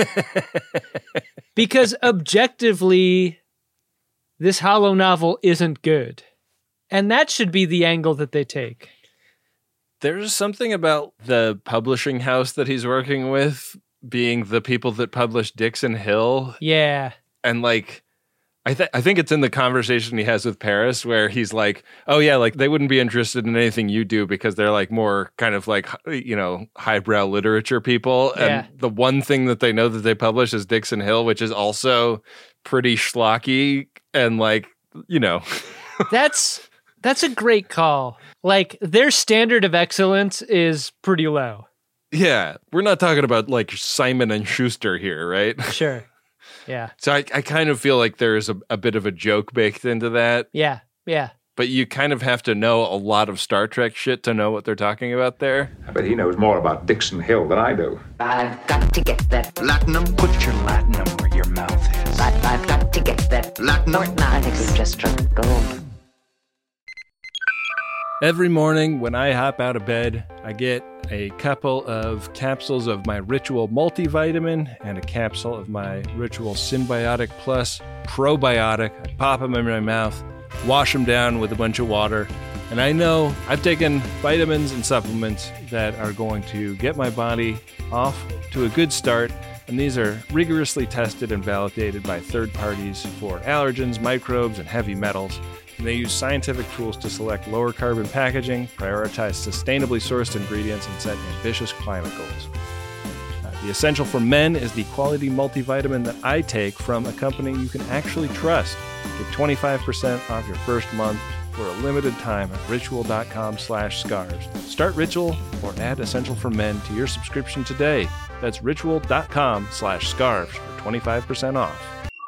Because objectively, this holo novel isn't good. And that should be the angle that they take. There's something about the publishing house that he's working with being the people that published Dixon Hill. Yeah. And like, I, th- I think it's in the conversation he has with Paris where he's like, oh yeah, like they wouldn't be interested in anything you do because they're like more kind of like, you know, highbrow literature people. Yeah. And the one thing that they know that they publish is Dixon Hill, which is also pretty schlocky and like, you know. That's that's a great call. Like, their standard of excellence is pretty low. Yeah. We're not talking about like Simon and Schuster here, right? Sure. Yeah. So I, I kind of feel like there's a, a bit of a joke baked into that. Yeah. Yeah. But you kind of have to know a lot of Star Trek shit to know what they're talking about there. I bet he knows more about Dixon Hill than I do. I've got to get that Latinum? Put your Latinum where your mouth is. I've, I've got to get that Latinum? I think we've just struck gold. Every morning when I hop out of bed, I get a couple of capsules of my Ritual multivitamin and a capsule of my Ritual Symbiotic Plus probiotic. I pop them in my mouth, wash them down with a bunch of water, and I know I've taken vitamins and supplements that are going to get my body off to a good start. And these are rigorously tested and validated by third parties for allergens, microbes, and heavy metals. And they use scientific tools to select lower carbon packaging, prioritize sustainably sourced ingredients, and set ambitious climate goals. Uh, the Essential for Men is the quality multivitamin that I take from a company you can actually trust. Get twenty-five percent off your first month for a limited time at ritual.com slash scarves. Start Ritual or add Essential for Men to your subscription today. That's ritual.com slash scarves for twenty-five percent off.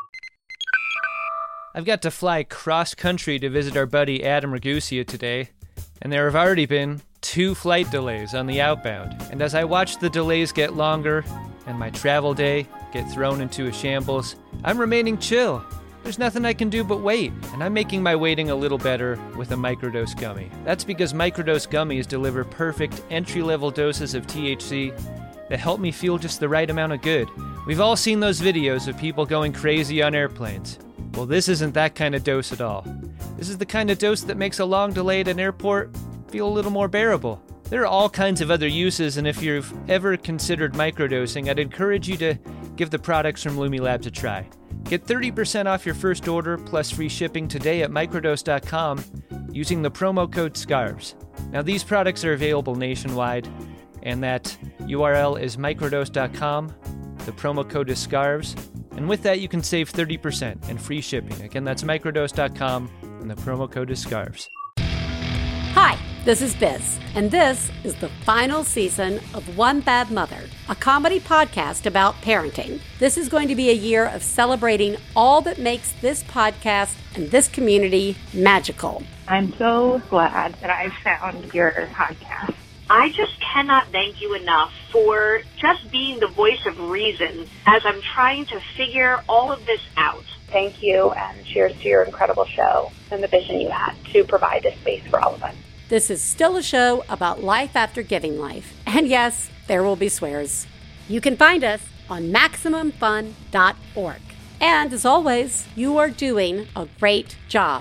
I've got to fly cross-country to visit our buddy Adam Ragusia today, and there have already been two flight delays on the outbound. And as I watch the delays get longer and my travel day get thrown into a shambles, I'm remaining chill there's nothing I can do but wait. And I'm making my waiting a little better with a microdose gummy. That's because microdose gummies deliver perfect entry-level doses of T H C that help me feel just the right amount of good. We've all seen those videos of people going crazy on airplanes. Well, this isn't that kind of dose at all. This is the kind of dose that makes a long delay at an airport feel a little more bearable. There are all kinds of other uses, and if you've ever considered microdosing, I'd encourage you to give the products from Lumi Labs a try. Get thirty percent off your first order plus free shipping today at microdose dot com using the promo code SCARVES. Now, these products are available nationwide, and that U R L is microdose dot com. The promo code is SCARVES, and with that, you can save thirty percent and free shipping. Again, that's microdose dot com, and the promo code is SCARVES. Hi, this is Biz, and this is the final season of One Bad Mother, a comedy podcast about parenting. This is going to be a year of celebrating all that makes this podcast and this community magical. I'm so glad that I found your podcast. I just cannot thank you enough for just being the voice of reason as I'm trying to figure all of this out. Thank you, and cheers to your incredible show and the vision you had to provide this space for all of us. This is still a show about life after giving life. And yes, there will be swears. You can find us on maximum fun dot org. And as always, you are doing a great job.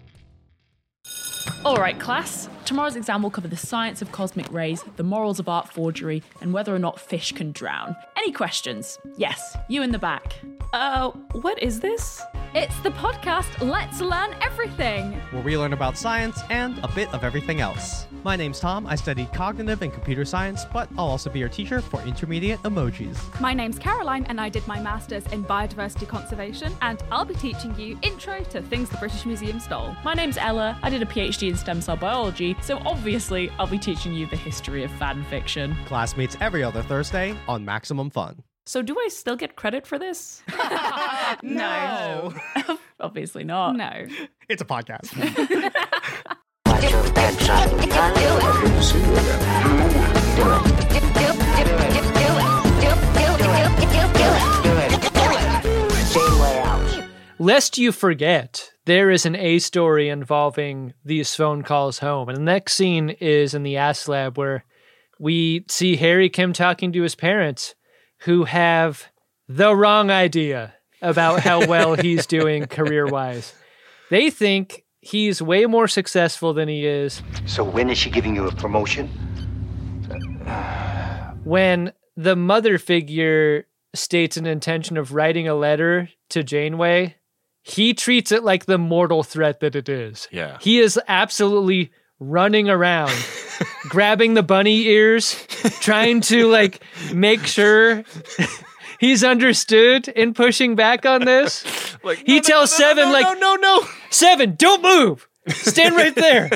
All right, class. Tomorrow's exam will cover the science of cosmic rays, the morals of art forgery, and whether or not fish can drown. Any questions? Yes, you in the back. Uh, what is this? It's the podcast Let's Learn Everything, where we learn about science and a bit of everything else. My name's Tom. I studied cognitive and computer science, but I'll also be your teacher for intermediate emojis. My name's Caroline, and I did my master's in biodiversity conservation, and I'll be teaching you intro to things the British Museum stole. My name's Ella. I did a PhD in stem cell biology, so obviously I'll be teaching you the history of fan fiction. Class meets every other Thursday on Maximum Fun. So do I still get credit for this? No. Obviously not. No. It's a podcast. Lest you forget, there is an A story involving these phone calls home. And the next scene is in the Ass Lab, where we see Harry Kim talking to his parents, who have the wrong idea about how well he's doing career-wise. They think he's way more successful than he is. So when is she giving you a promotion? When the mother figure states an intention of writing a letter to Janeway, he treats it like the mortal threat that it is. Yeah. He is absolutely running around, grabbing the bunny ears, trying to like make sure he's understood and pushing back on this. Like he no, tells no, no, Seven, no, like, no, no, no, Seven, don't move. Stand right there.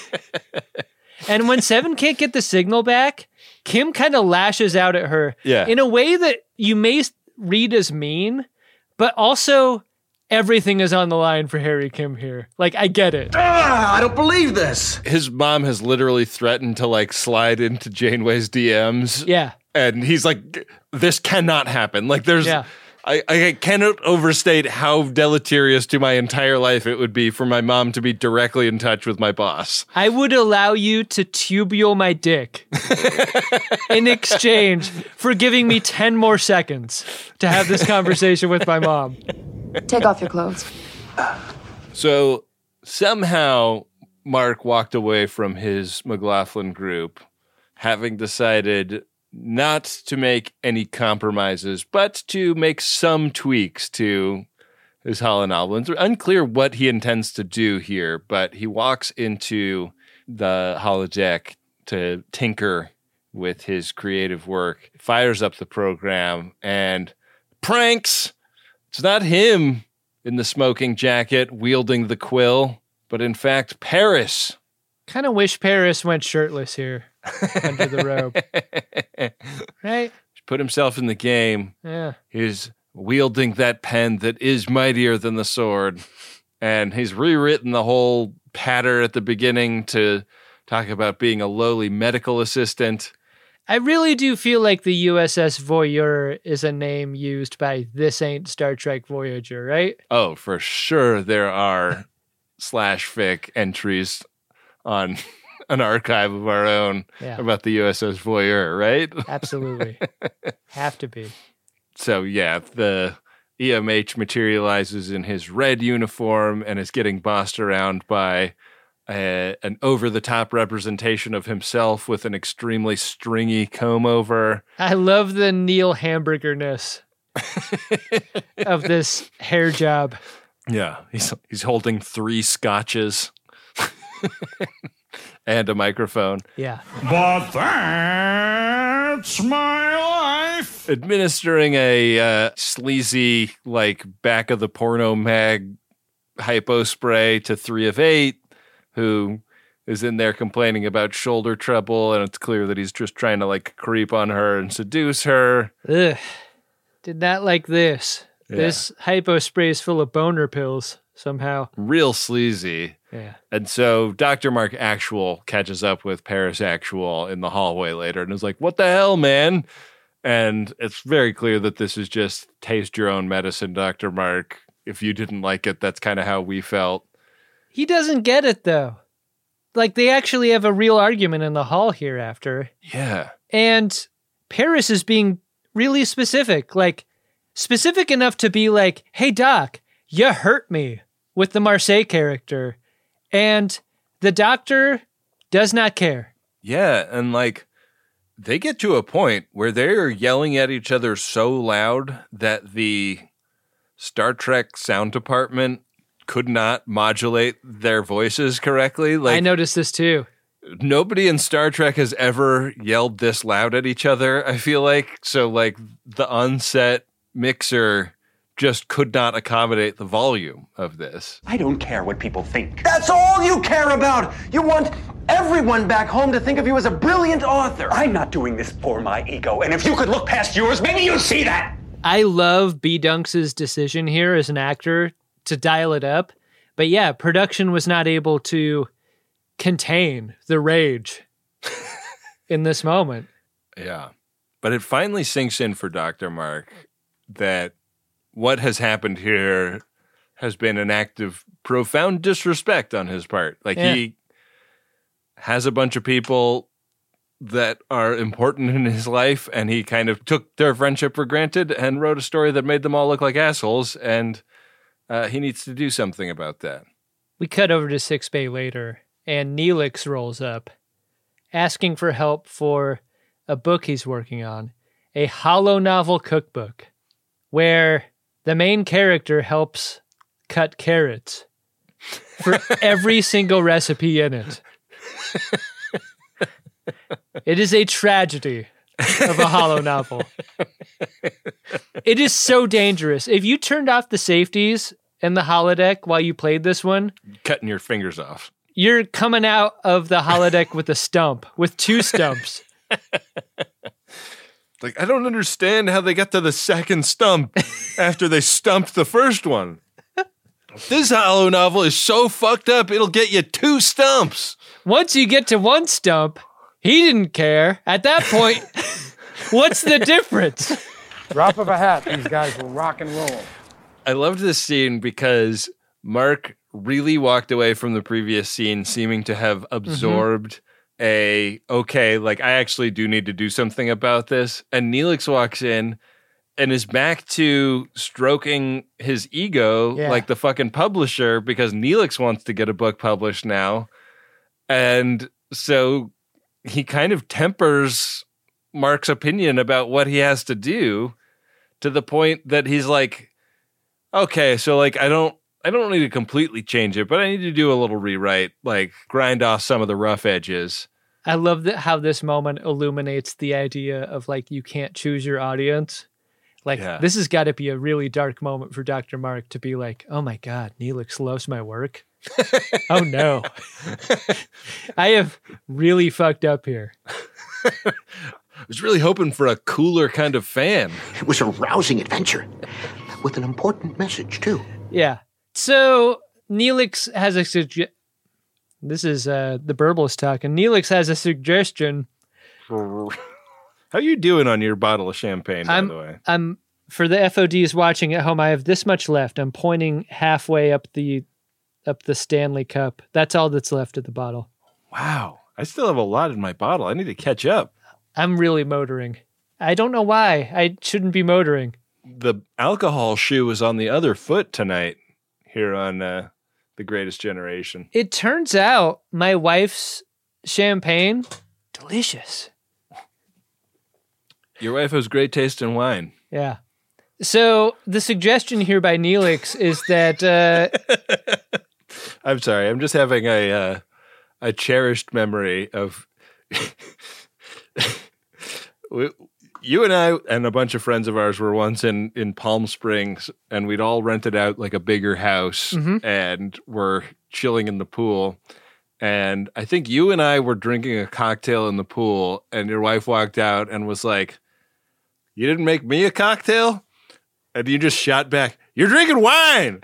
And when Seven can't get the signal back, Kim kind of lashes out at her yeah. in a way that you may read as mean, but also everything is on the line for Harry Kim here. Like, I get it. Ah, I don't believe this. His mom has literally threatened to like slide into Janeway's D Ms. Yeah. And he's like, this cannot happen. Like there's, yeah. I, I cannot overstate how deleterious to my entire life it would be for my mom to be directly in touch with my boss. I would allow you to tubule my dick in exchange for giving me ten more seconds to have this conversation with my mom. Take off your clothes. So somehow Mark walked away from his McLaughlin group having decided not to make any compromises, but to make some tweaks to his holonovel. It's unclear what he intends to do here, but he walks into the holodeck to tinker with his creative work, fires up the program, and pranks. It's not him in the smoking jacket wielding the quill, but in fact, Paris. Kind of wish Paris went shirtless here under the robe. Right? Put himself in the game. Yeah. He's wielding that pen that is mightier than the sword. And he's rewritten the whole patter at the beginning to talk about being a lowly medical assistant. I really do feel like the U S S Voyeur is a name used by This Ain't Star Trek Voyager, right? Oh, for sure there are slash fic entries on an archive of our own Yeah. about the U S S Voyeur, right? Absolutely. Have to be. So, yeah, the E M H materializes in his red uniform and is getting bossed around by a, an over-the-top representation of himself with an extremely stringy comb-over. I love the Neil Hamburgerness of this hair job. Yeah, he's he's holding three scotches and a microphone. Yeah. But that's my life. Administering a uh, sleazy, like, back of the porno mag hypo spray to Three of Eight, who is in there complaining about shoulder trouble, and it's clear that he's just trying to, like, creep on her and seduce her. Ugh. Did not like this. Yeah. This hypo spray is full of boner pills somehow. Real sleazy. Yeah. And so Doctor Mark Actual catches up with Paris Actual in the hallway later and is like, what the hell, man? And it's very clear that this is just taste your own medicine, Doctor Mark. If you didn't like it, that's kind of how we felt. He doesn't get it, though. Like, they actually have a real argument in the hall here after. Yeah. And Paris is being really specific. Like, specific enough to be like, hey, Doc, you hurt me, with the Marseille character. And the doctor does not care. Yeah, and like, they get to a point where they're yelling at each other so loud that the Star Trek sound department could not modulate their voices correctly. Like, I noticed this too. Nobody in Star Trek has ever yelled this loud at each other, I feel like. So, like, the on-set mixer just could not accommodate the volume of this. I don't care what people think. That's all you care about. You want everyone back home to think of you as a brilliant author. I'm not doing this for my ego, and if you could look past yours, maybe you'd see that. I love B. Dunks' decision here as an actor to dial it up. But yeah, production was not able to contain the rage in this moment. Yeah. But it finally sinks in for Doctor Mark that what has happened here has been an act of profound disrespect on his part. Like, Yeah. he has a bunch of people that are important in his life, and he kind of took their friendship for granted and wrote a story that made them all look like assholes, and uh, he needs to do something about that. We cut over to Six Bay later, and Neelix rolls up, asking for help for a book he's working on, a holo novel cookbook, where the main character helps cut carrots for every single recipe in it. It is a tragedy of a holo novel. It is so dangerous. If you turned off the safeties in the holodeck while you played this one, Cutting your fingers off. you're coming out of the holodeck with a stump, with two stumps. Like, I don't understand how they got to the second stump after they stumped the first one. This holo novel is so fucked up, it'll get you two stumps. Once you get to one stump, he didn't care. At that point, what's the difference? Drop of a hat, these guys will rock and roll. I loved this scene because Mark really walked away from the previous scene seeming to have absorbed a, okay, like, I actually do need to do something about this. And Neelix walks in and is back to stroking his ego Yeah. like the fucking publisher, because Neelix wants to get a book published now. And so he kind of tempers Mark's opinion about what he has to do to the point that he's like, okay, so like, I don't, I don't need to completely change it, but I need to do a little rewrite, like grind off some of the rough edges. I love that how this moment illuminates the idea of, like, you can't choose your audience. Like, Yeah. this has got to be a really dark moment for Doctor Mark to be like, oh my God, Neelix loves my work. Oh no. I have really fucked up here. I was really hoping for a cooler kind of fan. It was a rousing adventure with an important message, too. Yeah. So Neelix has a sugge- This is uh, the Burbles talking. Neelix has a suggestion How you doing on your bottle of champagne, by I'm, the way? I'm for the F O Ds watching at home. I have this much left. I'm pointing halfway up the up the Stanley Cup. That's all that's left of the bottle. Wow, I still have a lot in my bottle. I need to catch up. I'm really motoring. I don't know why. I shouldn't be motoring. The alcohol shoe is on the other foot tonight here on uh, The Greatest Generation. It turns out my wife's champagne, delicious. Your wife has great taste in wine. Yeah. So the suggestion here by Neelix is that... Uh, I'm sorry. I'm just having a uh, a cherished memory of... we, you and I and a bunch of friends of ours were once in, in Palm Springs, and we'd all rented out like a bigger house mm-hmm. and were chilling in the pool. And I think you and I were drinking a cocktail in the pool, and your wife walked out and was like, "You didn't make me a cocktail?" And you just shot back, "You're drinking wine."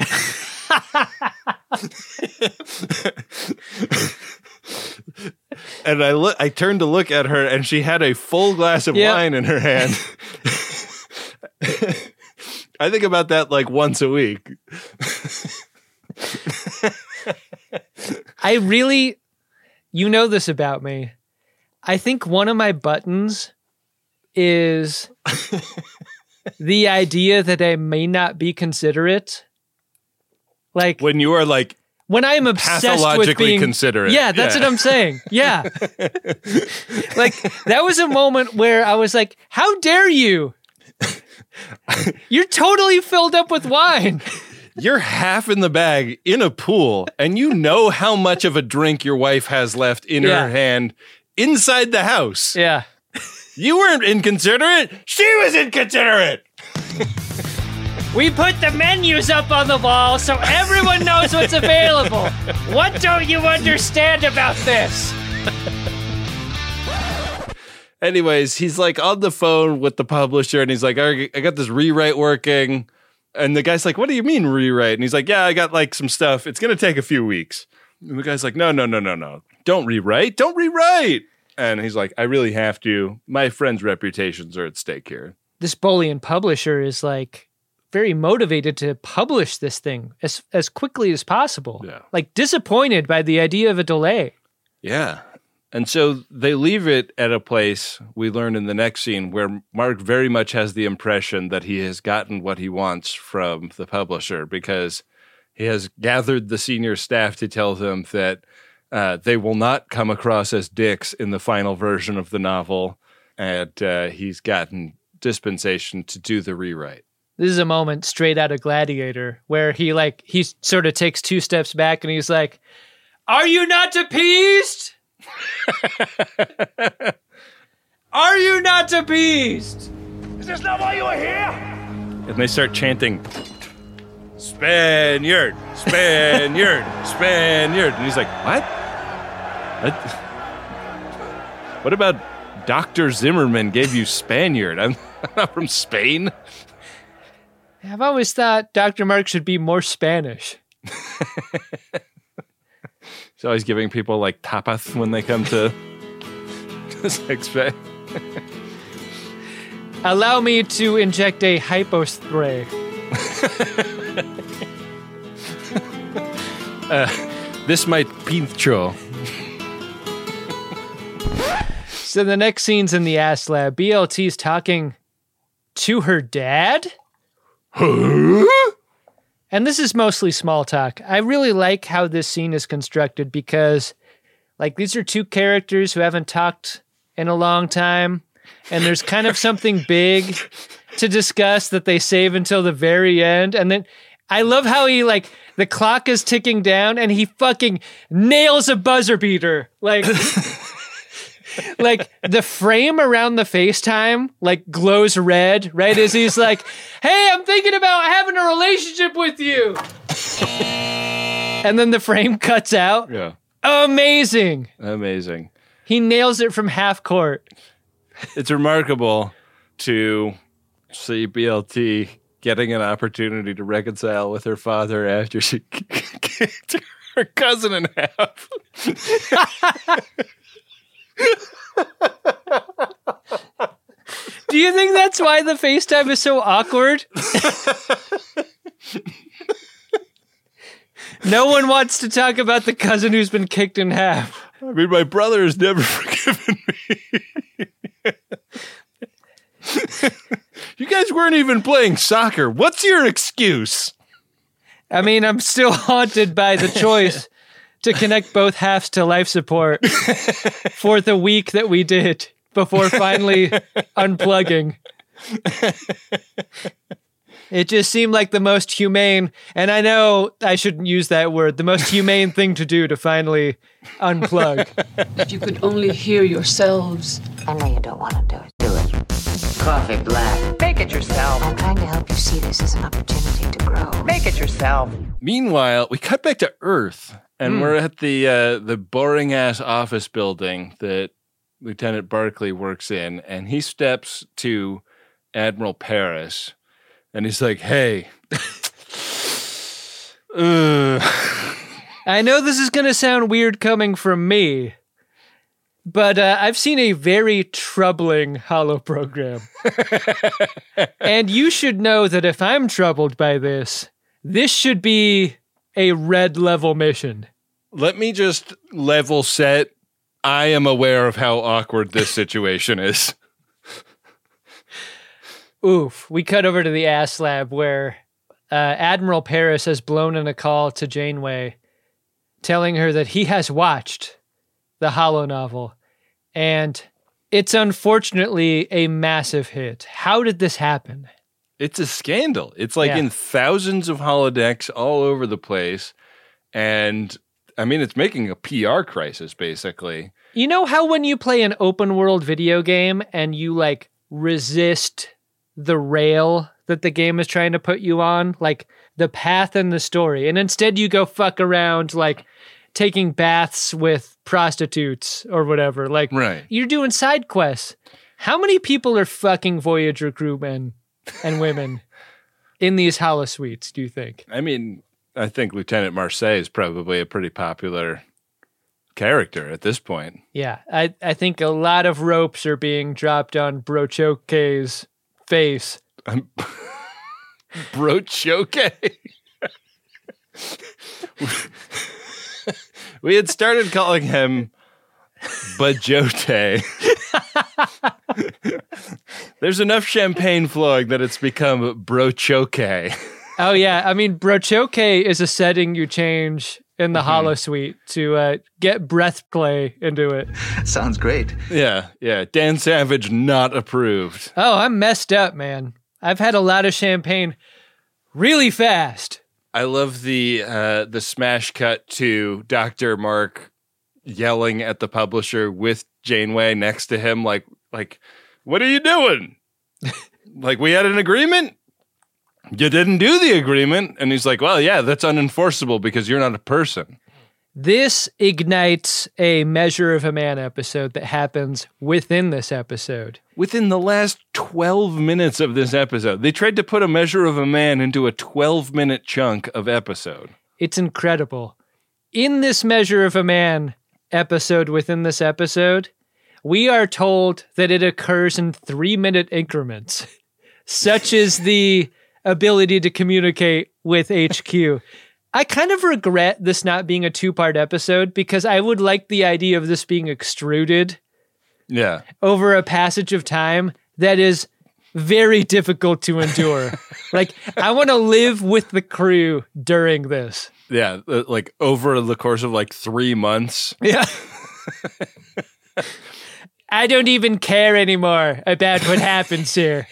And I look, I turned to look at her, and she had a full glass of yep. wine in her hand. I think about that like once a week. I really, you know this about me. I think one of my buttons is the idea that I may not be considerate. Like when you are like when I am obsessed with being considerate. Yeah, that's yeah. what I'm saying. Yeah. Like that was a moment where I was like, "How dare you? You're totally filled up with wine." You're half in the bag in a pool, and you know how much of a drink your wife has left in yeah. her hand inside the house. Yeah. You weren't inconsiderate. She was inconsiderate. We put the menus up on the wall so everyone knows what's available. What don't you understand about this? Anyways, he's like on the phone with the publisher, and he's like, I got this rewrite working. And the guy's like, "What do you mean rewrite?" And he's like, "Yeah, I got like some stuff. It's going to take a few weeks." And the guy's like, no, no, no, no, no. Don't rewrite. Don't rewrite. And he's like, "I really have to. My friends' reputations are at stake here." This Bolian publisher is like very motivated to publish this thing as as quickly as possible. Yeah. Like disappointed by the idea of a delay. Yeah. And so they leave it at a place, we learn in the next scene, where Mark very much has the impression that he has gotten what he wants from the publisher, because he has gathered the senior staff to tell them that uh, they will not come across as dicks in the final version of the novel, and uh, he's gotten dispensation to do the rewrite. This is a moment straight out of Gladiator where he like he sort of takes two steps back and he's like, "Are you not appeased? Are you not appeased? Is this not why you are here?" And they start chanting, "Spaniard, Spaniard, Spaniard." And he's like, "What? What, what about Doctor Zimmerman gave you Spaniard? I'm not from Spain." I've always thought Doctor Mark should be more Spanish. He's always giving people like tapas when they come to Six Bay. Allow me to inject a hypo spray. uh, this might pincho. So the next scene's in the ass lab. B L T's talking to her dad? Huh? And this is mostly small talk. I really like how this scene is constructed because, like, these are two characters who haven't talked in a long time, and there's kind of something big to discuss that they save until the very end. And then I love how he, like, the clock is ticking down, and he fucking nails a buzzer beater. Like... Like the frame around the FaceTime like glows red right as he's like, "Hey, I'm thinking about having a relationship with you." And then the frame cuts out. Yeah. Amazing. Amazing. He nails it from half court. It's remarkable to see B L T getting an opportunity to reconcile with her father after she kicked her cousin in half. Do you think that's why the FaceTime is so awkward? No one wants to talk about the cousin who's been kicked in half. I mean, my brother has never forgiven me. You guys weren't even playing soccer. What's your excuse? I mean, I'm still haunted by the choice to connect both halves to life support for the week that we did before finally unplugging. It just seemed like the most humane, and I know I shouldn't use that word, the most humane thing to do to finally unplug. If you could only hear yourselves. I know you don't want to do it. Do it. Coffee black. Make it yourself. I'm trying to help you see this as an opportunity to grow. Make it yourself. Meanwhile, we cut back to Earth, and Mm. we're at the uh, the boring ass office building that Lieutenant Barclay works in, and he steps to Admiral Paris, and he's like, "Hey, uh. I know this is going to sound weird coming from me, but uh, I've seen a very troubling Holo program. And you should know that if I'm troubled by this, this should be a red level mission." Let me just level set. I am aware of how awkward this situation is. Oof. We cut over to the ass lab where uh, Admiral Paris has blown in a call to Janeway, telling her that he has watched the Holo novel, and it's unfortunately a massive hit. How did this happen? It's a scandal. It's like Yeah. in thousands of holodecks all over the place, and I mean, it's making a P R crisis, basically. You know how when you play an open world video game and you like resist the rail that the game is trying to put you on, like the path and the story, and instead you go fuck around like taking baths with prostitutes or whatever. Like, right. You're doing side quests. How many people are fucking Voyager crewmen and women in these holosuites, do you think? I mean, I think Lieutenant Marseille is probably a pretty popular character at this point. Yeah, I, I think a lot of ropes are being dropped on Brochoke's face. Um, Brochoke? We had started calling him Bajote. There's enough champagne flowing that it's become Brochoke. Oh, yeah. I mean, Brochoke is a setting you change in the Mm-hmm. holosuite to uh, get breath play into it. Sounds great. Yeah, yeah. Dan Savage not approved. Oh, I'm messed up, man. I've had a lot of champagne really fast. I love the uh, the smash cut to Doctor Mark yelling at the publisher with Janeway next to him, like, like, what are you doing? Like, we had an agreement? You didn't do the agreement. And he's like, well, yeah, that's unenforceable because you're not a person. This ignites a Measure of a Man episode that happens within this episode. Within the last twelve minutes of this episode, they tried to put a Measure of a Man into a twelve-minute chunk of episode. It's incredible. In this Measure of a Man episode within this episode, we are told that it occurs in three-minute increments, such is the ability to communicate with H Q. I kind of regret this not being a two-part episode because I would like the idea of this being extruded Yeah. over a passage of time that is very difficult to endure. Like, I want to live with the crew during this. Yeah, uh, like over the course of like three months. Yeah. I don't even care anymore about what happens here.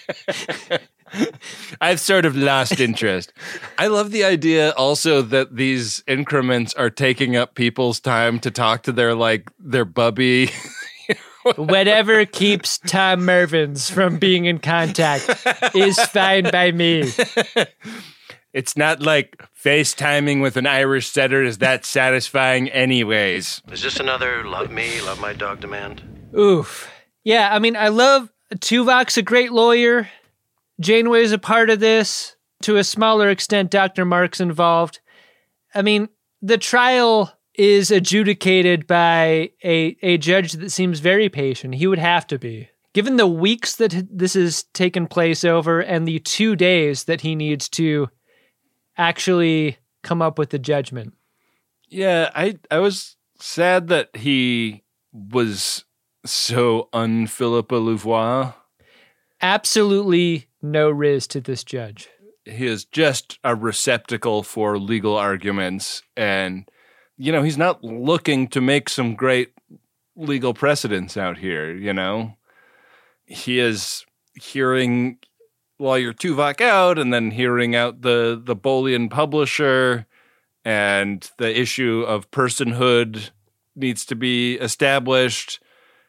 I've sort of lost interest. I love the idea also that these increments are taking up people's time to talk to their, like, their bubby. Whatever keeps Tom Mervins from being in contact is fine by me. It's not like FaceTiming with an Irish setter is that satisfying anyways. Is this another love me, love my dog demand? Oof. Yeah, I mean, I love Tuvok's a great lawyer. Janeway is a part of this. To a smaller extent, Doctor Mark's involved. I mean, the trial is adjudicated by a, a judge that seems very patient. He would have to be. given the weeks that this has taken place over and the two days that he needs to actually come up with the judgment. Yeah, I I was sad that he was so un-Philippa Louvois. Absolutely no riz to this judge. He is just a receptacle for legal arguments, and, you know, he's not looking to make some great legal precedents out here, you know? He is hearing Lawyer Tuvok out and then hearing out the, the Bolian publisher, and the issue of personhood needs to be established.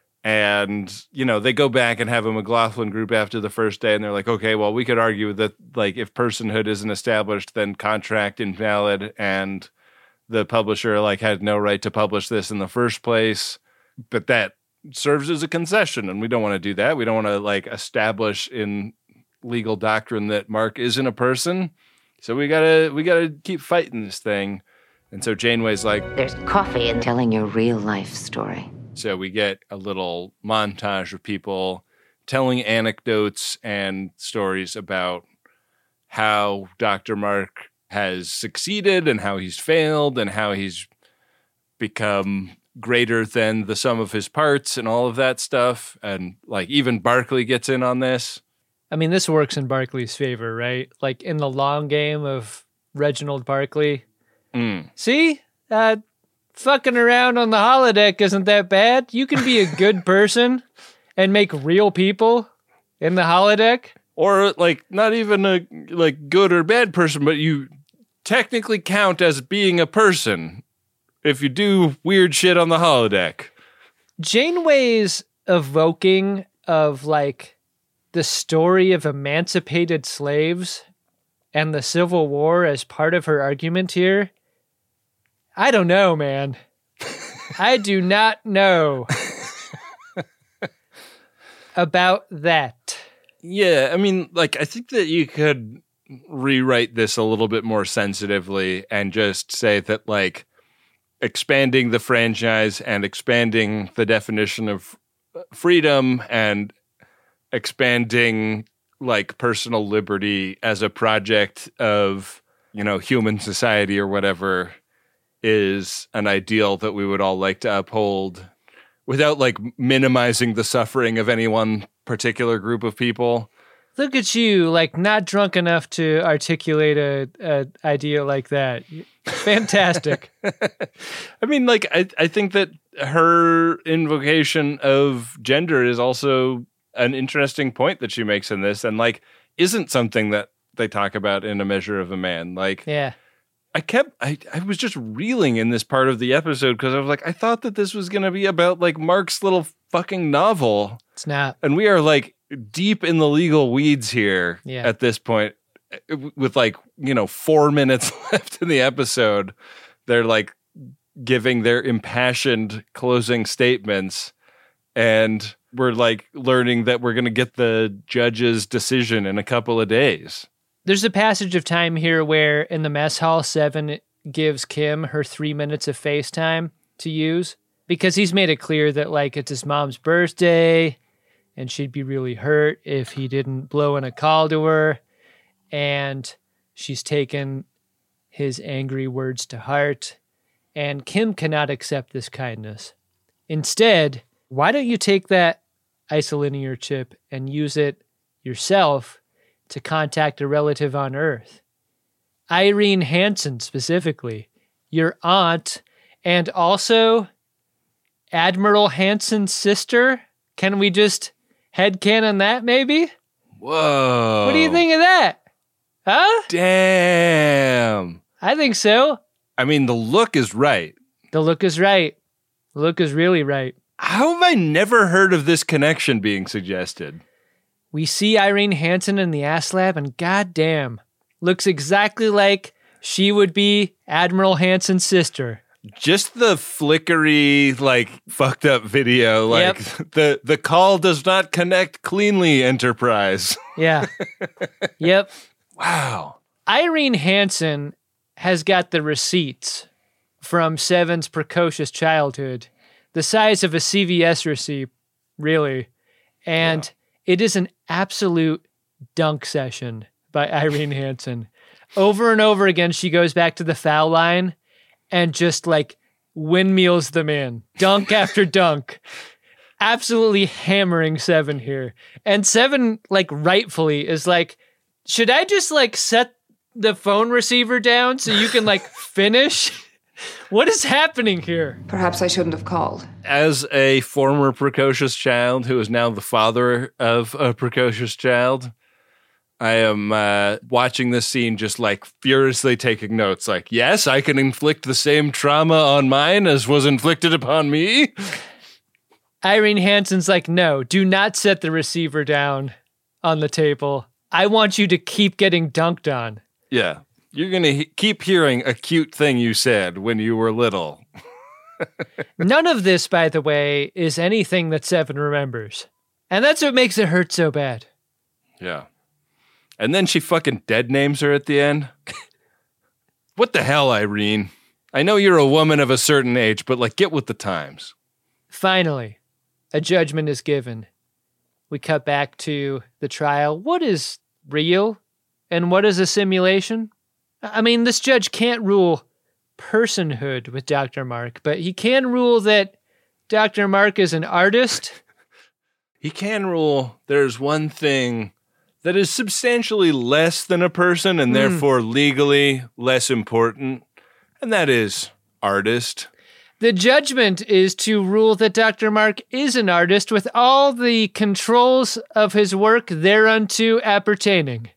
And, you know, they go back and have a McLaughlin group after the first day, and they're like, okay, well, we could argue that, like, if personhood isn't established, then contract invalid, and the publisher, like, had no right to publish this in the first place. But that serves as a concession, and we don't want to do that. We don't want to, like, establish in legal doctrine that Mark isn't a person. So we gotta we gotta keep fighting this thing. And so Janeway's like, there's coffee in telling your real life story. So we get a little montage of people telling anecdotes and stories about how Doctor Mark has succeeded and how he's failed and how he's become greater than the sum of his parts and all of that stuff. And, like, even Barclay gets in on this. I mean, this works in Barclay's favor, right? Like, in the long game of Reginald Barclay. Mm. See? Uh, fucking around on the holodeck isn't that bad. You can be a good person and make real people in the holodeck. Or, like, not even a, like, good or bad person, but you technically count as being a person if you do weird shit on the holodeck. Janeway's evoking of, like, the story of emancipated slaves and the Civil War as part of her argument here, I don't know, man. I do not know about that. Yeah, I mean, like, I think that you could rewrite this a little bit more sensitively and just say that, like, expanding the franchise and expanding the definition of freedom and expanding, like, personal liberty as a project of, you know, human society or whatever is an ideal that we would all like to uphold without, like, minimizing the suffering of any one particular group of people. Look at you, like, not drunk enough to articulate a, a idea like that. Fantastic. I mean, like, I, I think that her invocation of gender is also an interesting point that she makes in this, and, like, isn't something that they talk about in A Measure of a Man. Like, yeah. I kept, I, I was just reeling in this part of the episode because I was like, I thought that this was going to be about, like, Mark's little fucking novel. It's not. And we are, like, deep in the legal weeds here yeah. at this point with, like, you know, four minutes left in the episode. They're, like, giving their impassioned closing statements, and we're, like, learning that we're going to get the judge's decision in a couple of days. There's a passage of time here where in the mess hall, Seven gives Kim her three minutes of FaceTime to use because he's made it clear that, like, it's his mom's birthday and she'd be really hurt if he didn't blow in a call to her. And she's taken his angry words to heart. And Kim cannot accept this kindness. Instead, why don't you take that isolinear chip and use it yourself to contact a relative on Earth? Irene Hansen specifically, your aunt, and also Admiral Hansen's sister. Can we just headcanon that, maybe? Whoa. What do you think of that? Huh? Damn. I think so. I mean, the look is right. The look is right. The look is really right. How have I never heard of this connection being suggested? We see Irene Hansen in the ass lab, and goddamn, looks exactly like she would be Admiral Hansen's sister. Just the flickery, like, fucked up video, like, yep. the, the call does not connect cleanly, Enterprise. Yeah. Yep. Wow. Irene Hansen has got the receipts from Seven's precocious childhood, the size of a C V S receipt, really. And yeah. it is an absolute dunk session by Irene Hansen. Over and over again, she goes back to the foul line and just like windmills them in. Dunk after dunk. Absolutely hammering Seven here. And Seven, like, rightfully is like, should I just like set the phone receiver down so you can like finish? What is happening here? Perhaps I shouldn't have called. As a former precocious child who is now the father of a precocious child, I am uh, watching this scene just like furiously taking notes. Like, yes, I can inflict the same trauma on mine as was inflicted upon me. Irene Hansen's like, no, do not set the receiver down on the table. I want you to keep getting dunked on. Yeah. You're going to he- keep hearing a cute thing you said when you were little. None of this, by the way, is anything that Seven remembers. And that's what makes it hurt so bad. Yeah. And then she fucking dead names her at the end. What the hell, Irene? I know you're a woman of a certain age, but like, get with the times. Finally, a judgment is given. We cut back to the trial. What is real and what is a simulation? I mean, this judge can't rule personhood with Doctor Mark, but he can rule that Doctor Mark is an artist. He can rule there's one thing that is substantially less than a person and mm. therefore legally less important, and that is artist. The judgment is to rule that Doctor Mark is an artist with all the controls of his work thereunto appertaining.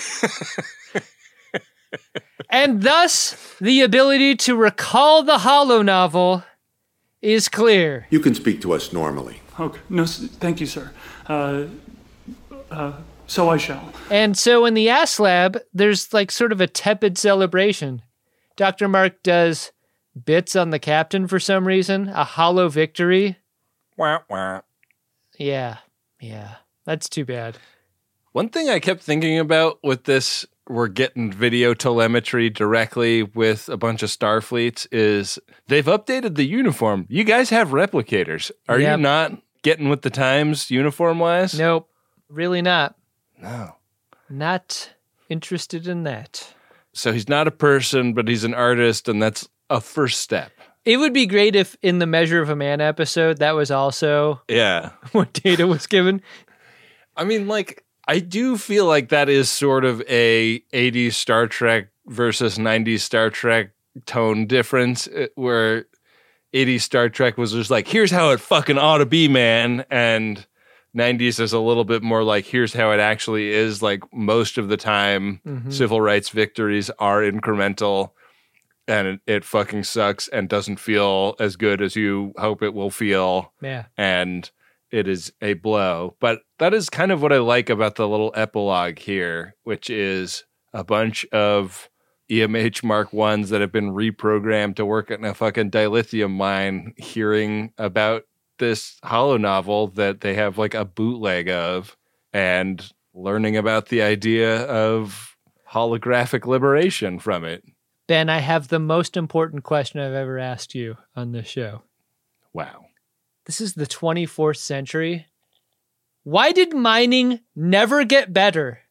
And thus, the ability to recall the holonovel is clear. You can speak to us normally. Okay. No, thank you, sir. Uh, uh, so I shall. And so in the Ass Lab, there's like sort of a tepid celebration. Doctor Mark does bits on the captain for some reason, a hollow victory. Wah, wah. Yeah, yeah, that's too bad. One thing I kept thinking about with this, we're getting video telemetry directly with a bunch of Starfleets, is they've updated the uniform. You guys have replicators. Are yep. you not getting with the times uniform-wise? Nope, really not. No. Not interested in that. So he's not a person, but he's an artist, and that's a first step. It would be great if in the Measure of a Man episode, that was also yeah what Data was given. I mean, like, I do feel like that is sort of a eighties Star Trek versus nineties Star Trek tone difference, where eighties Star Trek was just like, here's how it fucking ought to be, man. And nineties is a little bit more like, here's how it actually is. Like, most of the time, mm-hmm. civil rights victories are incremental, and it, it fucking sucks and doesn't feel as good as you hope it will feel. Yeah. And it is a blow. But that is kind of what I like about the little epilogue here, which is a bunch of E M H Mark ones that have been reprogrammed to work in a fucking dilithium mine, hearing about this holonovel that they have like a bootleg of, and learning about the idea of holographic liberation from it. Ben, I have the most important question I've ever asked you on this show. Wow. This is the twenty-fourth century. Why did mining never get better?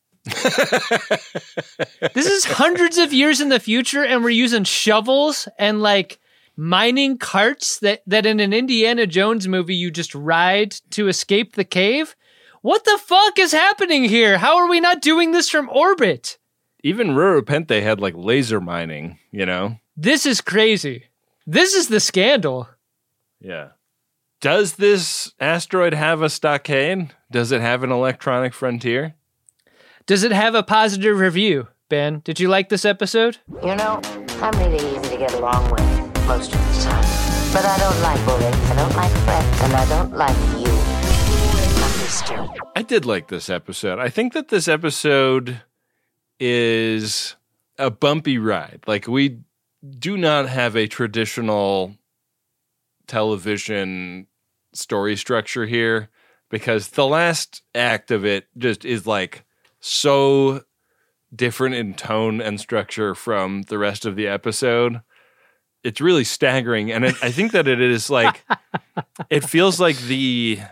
This is hundreds of years in the future, and we're using shovels and like mining carts that, that in an Indiana Jones movie you just ride to escape the cave. What the fuck is happening here? How are we not doing this from orbit? Even Ruro Penthe had like laser mining, you know? This is crazy. This is the scandal. Yeah. Does this asteroid have a stockade? Does it have an electronic frontier? Does it have a positive review? Ben, did you like this episode? You know, I'm really easy to get along with most of the time. But I don't like bullies, I don't like threats, and I don't like you. Understood. I did like this episode. I think that this episode is a bumpy ride. Like, we do not have a traditional television story structure here, because the last act of it just is like so different in tone and structure from the rest of the episode. It's really staggering. And it, I think that it is like, it feels like the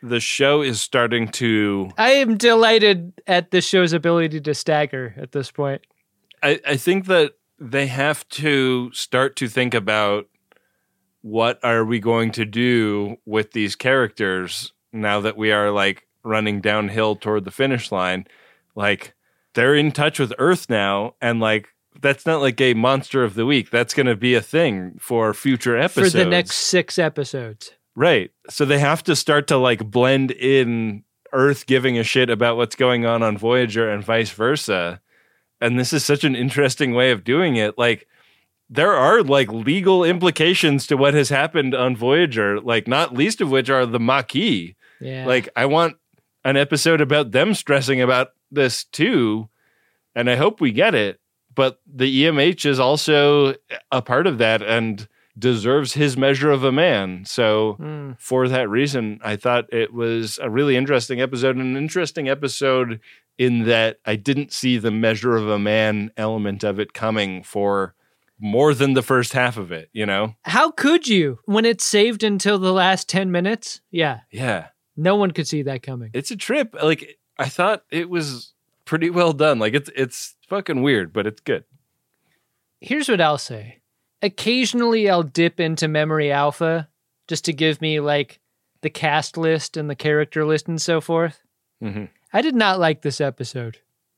the show is starting to... I am delighted at the show's ability to stagger at this point. I, I think that they have to start to think about what are we going to do with these characters now that we are like running downhill toward the finish line. Like, they're in touch with Earth now, and like that's not like a monster of the week. That's going to be a thing for future episodes. For the next six episodes. Right. So they have to start to like blend in Earth giving a shit about what's going on on Voyager and vice versa. And this is such an interesting way of doing it. Like, there are like legal implications to what has happened on Voyager, like not least of which are the Maquis. Yeah. Like, I want an episode about them stressing about this too, and I hope we get it. But the E M H is also a part of that and deserves his measure of a man. So mm. for that reason, I thought it was a really interesting episode, and an interesting episode in that I didn't see the measure of a man element of it coming for more than the first half of it, you know? How could you? When it's saved until the last ten minutes? Yeah. Yeah. No one could see that coming. It's a trip. Like, I thought it was pretty well done. Like, it's it's fucking weird, but it's good. Here's what I'll say. Occasionally I'll dip into Memory Alpha just to give me like the cast list and the character list and so forth. Mm-hmm. I did not like this episode.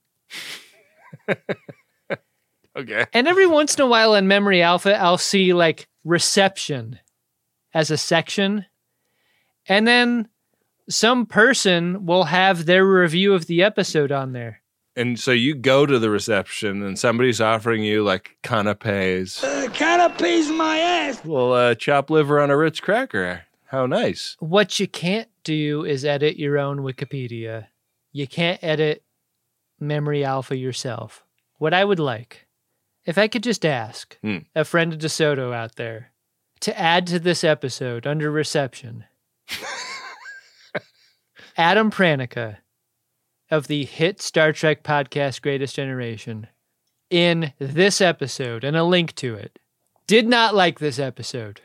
Okay. And every once in a while in Memory Alpha, I'll see like reception as a section. And then some person will have their review of the episode on there. And so you go to the reception and somebody's offering you like canapes. Uh, canapes my ass. Well, uh, chopped liver on a Ritz cracker. How nice. What you can't do is edit your own Wikipedia. You can't edit Memory Alpha yourself. What I would like, if I could just ask hmm. a friend of DeSoto out there to add to this episode under reception, Adam Pranica of the hit Star Trek podcast Greatest Generation in this episode and a link to it. Did not like this episode.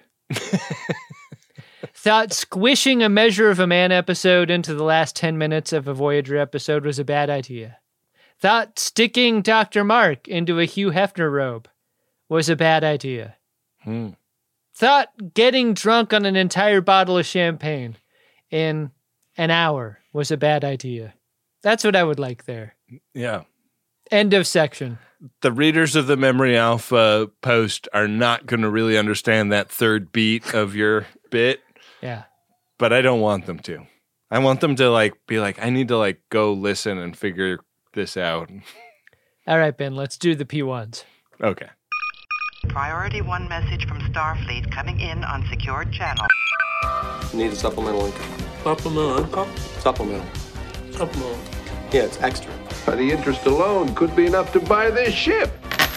Thought squishing a Measure of a Man episode into the last ten minutes of a Voyager episode was a bad idea. Thought sticking Doctor Mark into a Hugh Hefner robe was a bad idea. Hmm. Thought getting drunk on an entire bottle of champagne in an hour was a bad idea. That's what I would like there. Yeah. End of section. The readers of the Memory Alpha post are not going to really understand that third beat of your bit. Yeah. But I don't want them to. I want them to like be like, I need to like go listen and figure this out. All right, Ben, let's do the P ones. Okay. Priority one message from Starfleet coming in on secured channel. Need a supplemental income. Supplemental income? Supplemental. Supplemental. Yeah, it's extra. The interest alone could be enough to buy this ship.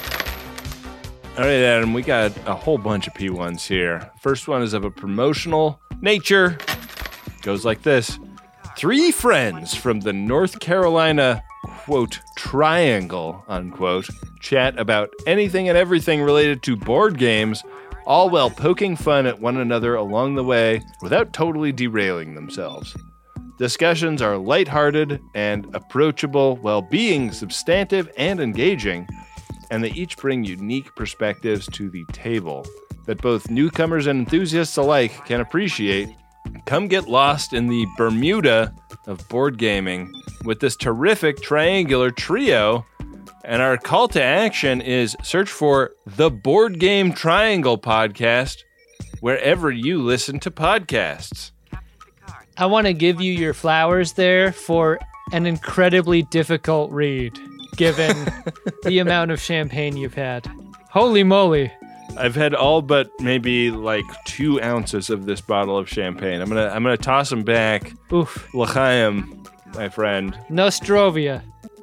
All right, Adam, we got a whole bunch of P ones here. First one is of a promotional nature. Goes like this. Three friends from the North Carolina, quote, triangle, unquote, chat about anything and everything related to board games, all while poking fun at one another along the way without totally derailing themselves. Discussions are lighthearted and approachable while being substantive and engaging, and they each bring unique perspectives to the table that both newcomers and enthusiasts alike can appreciate. Come get lost in the Bermuda of board gaming with this terrific triangular trio, and our call to action is search for the Board Game Triangle podcast wherever you listen to podcasts. I want to give you your flowers there for an incredibly difficult read, given the amount of champagne you've had. Holy moly. I've had all but maybe like two ounces of this bottle of champagne. I'm gonna I'm gonna toss them back. Oof. L'chaim, my friend. Nostrovia.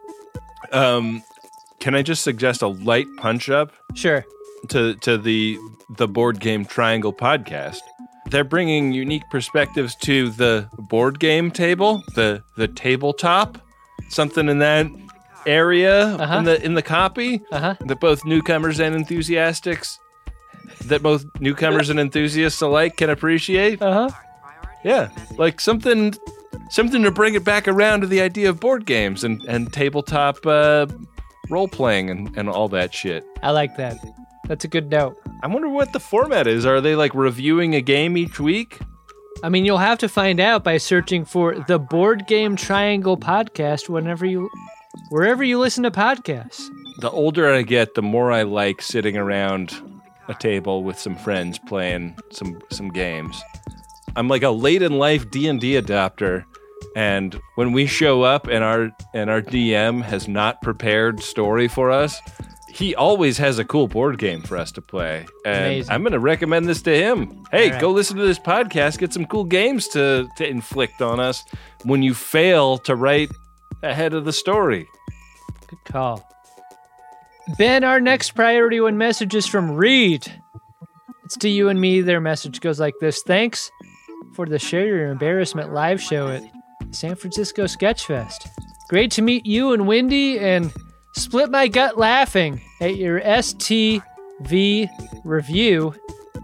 Um, can I just suggest a light punch up? Sure. To to the the Board Game Triangle podcast. They're bringing unique perspectives to the board game table, the the tabletop, something in that area uh-huh. in the in the copy uh-huh. that both newcomers and enthusiasts that both newcomers and enthusiasts alike can appreciate. Uh-huh. Yeah, like something something to bring it back around to the idea of board games and, and tabletop uh, role-playing and, and all that shit. I like that. That's a good note. I wonder what the format is. Are they like reviewing a game each week? I mean, you'll have to find out by searching for the Board Game Triangle podcast whenever you, wherever you listen to podcasts. The older I get, the more I like sitting around a table with some friends playing some some games. I'm like a late in life D and D adopter, and when we show up and our and our D M has not prepared story for us, he always has a cool board game for us to play. And Amazing. I'm going to recommend this to him. Hey, All right. go listen to this podcast, get some cool games to to inflict on us when you fail to write ahead of the story. Good call. Ben, our next priority one message is from Reed. It's to you and me. Their message goes like this. Thanks for the Share Your Embarrassment live show at San Francisco Sketchfest. Great to meet you and Wendy, and split my gut laughing at your S T V review.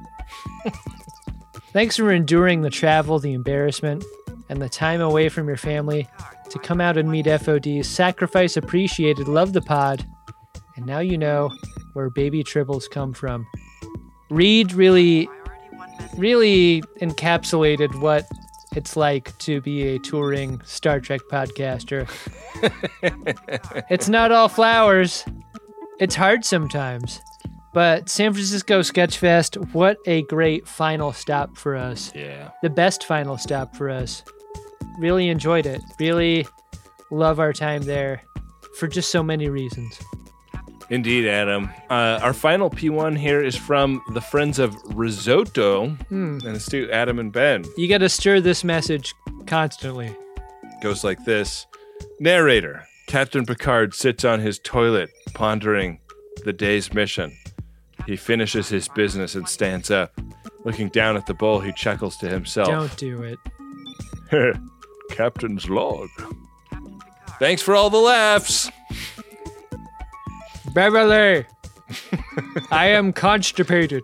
Thanks for enduring the travel, the embarrassment, and the time away from your family to come out and meet F O Ds. Sacrifice appreciated. Love the pod. And now you know where baby tribbles come from. Reed really, really encapsulated what it's like to be a touring Star Trek podcaster. It's not all flowers. It's hard sometimes. But San Francisco Sketchfest, what a great final stop for us. Yeah. The best final stop for us. Really enjoyed it. Really love our time there for just so many reasons. Indeed, Adam. Uh, our final P one here is from the Friends of Risotto, Hmm. and it's to Adam and Ben. You got to stir this message constantly. Goes like this. Narrator. Captain Picard sits on his toilet, pondering the day's mission. He finishes his business and stands up. Looking down at the bowl, he chuckles to himself. Don't do it. Captain's log. Thanks for all the laughs. Beverly, I am constipated.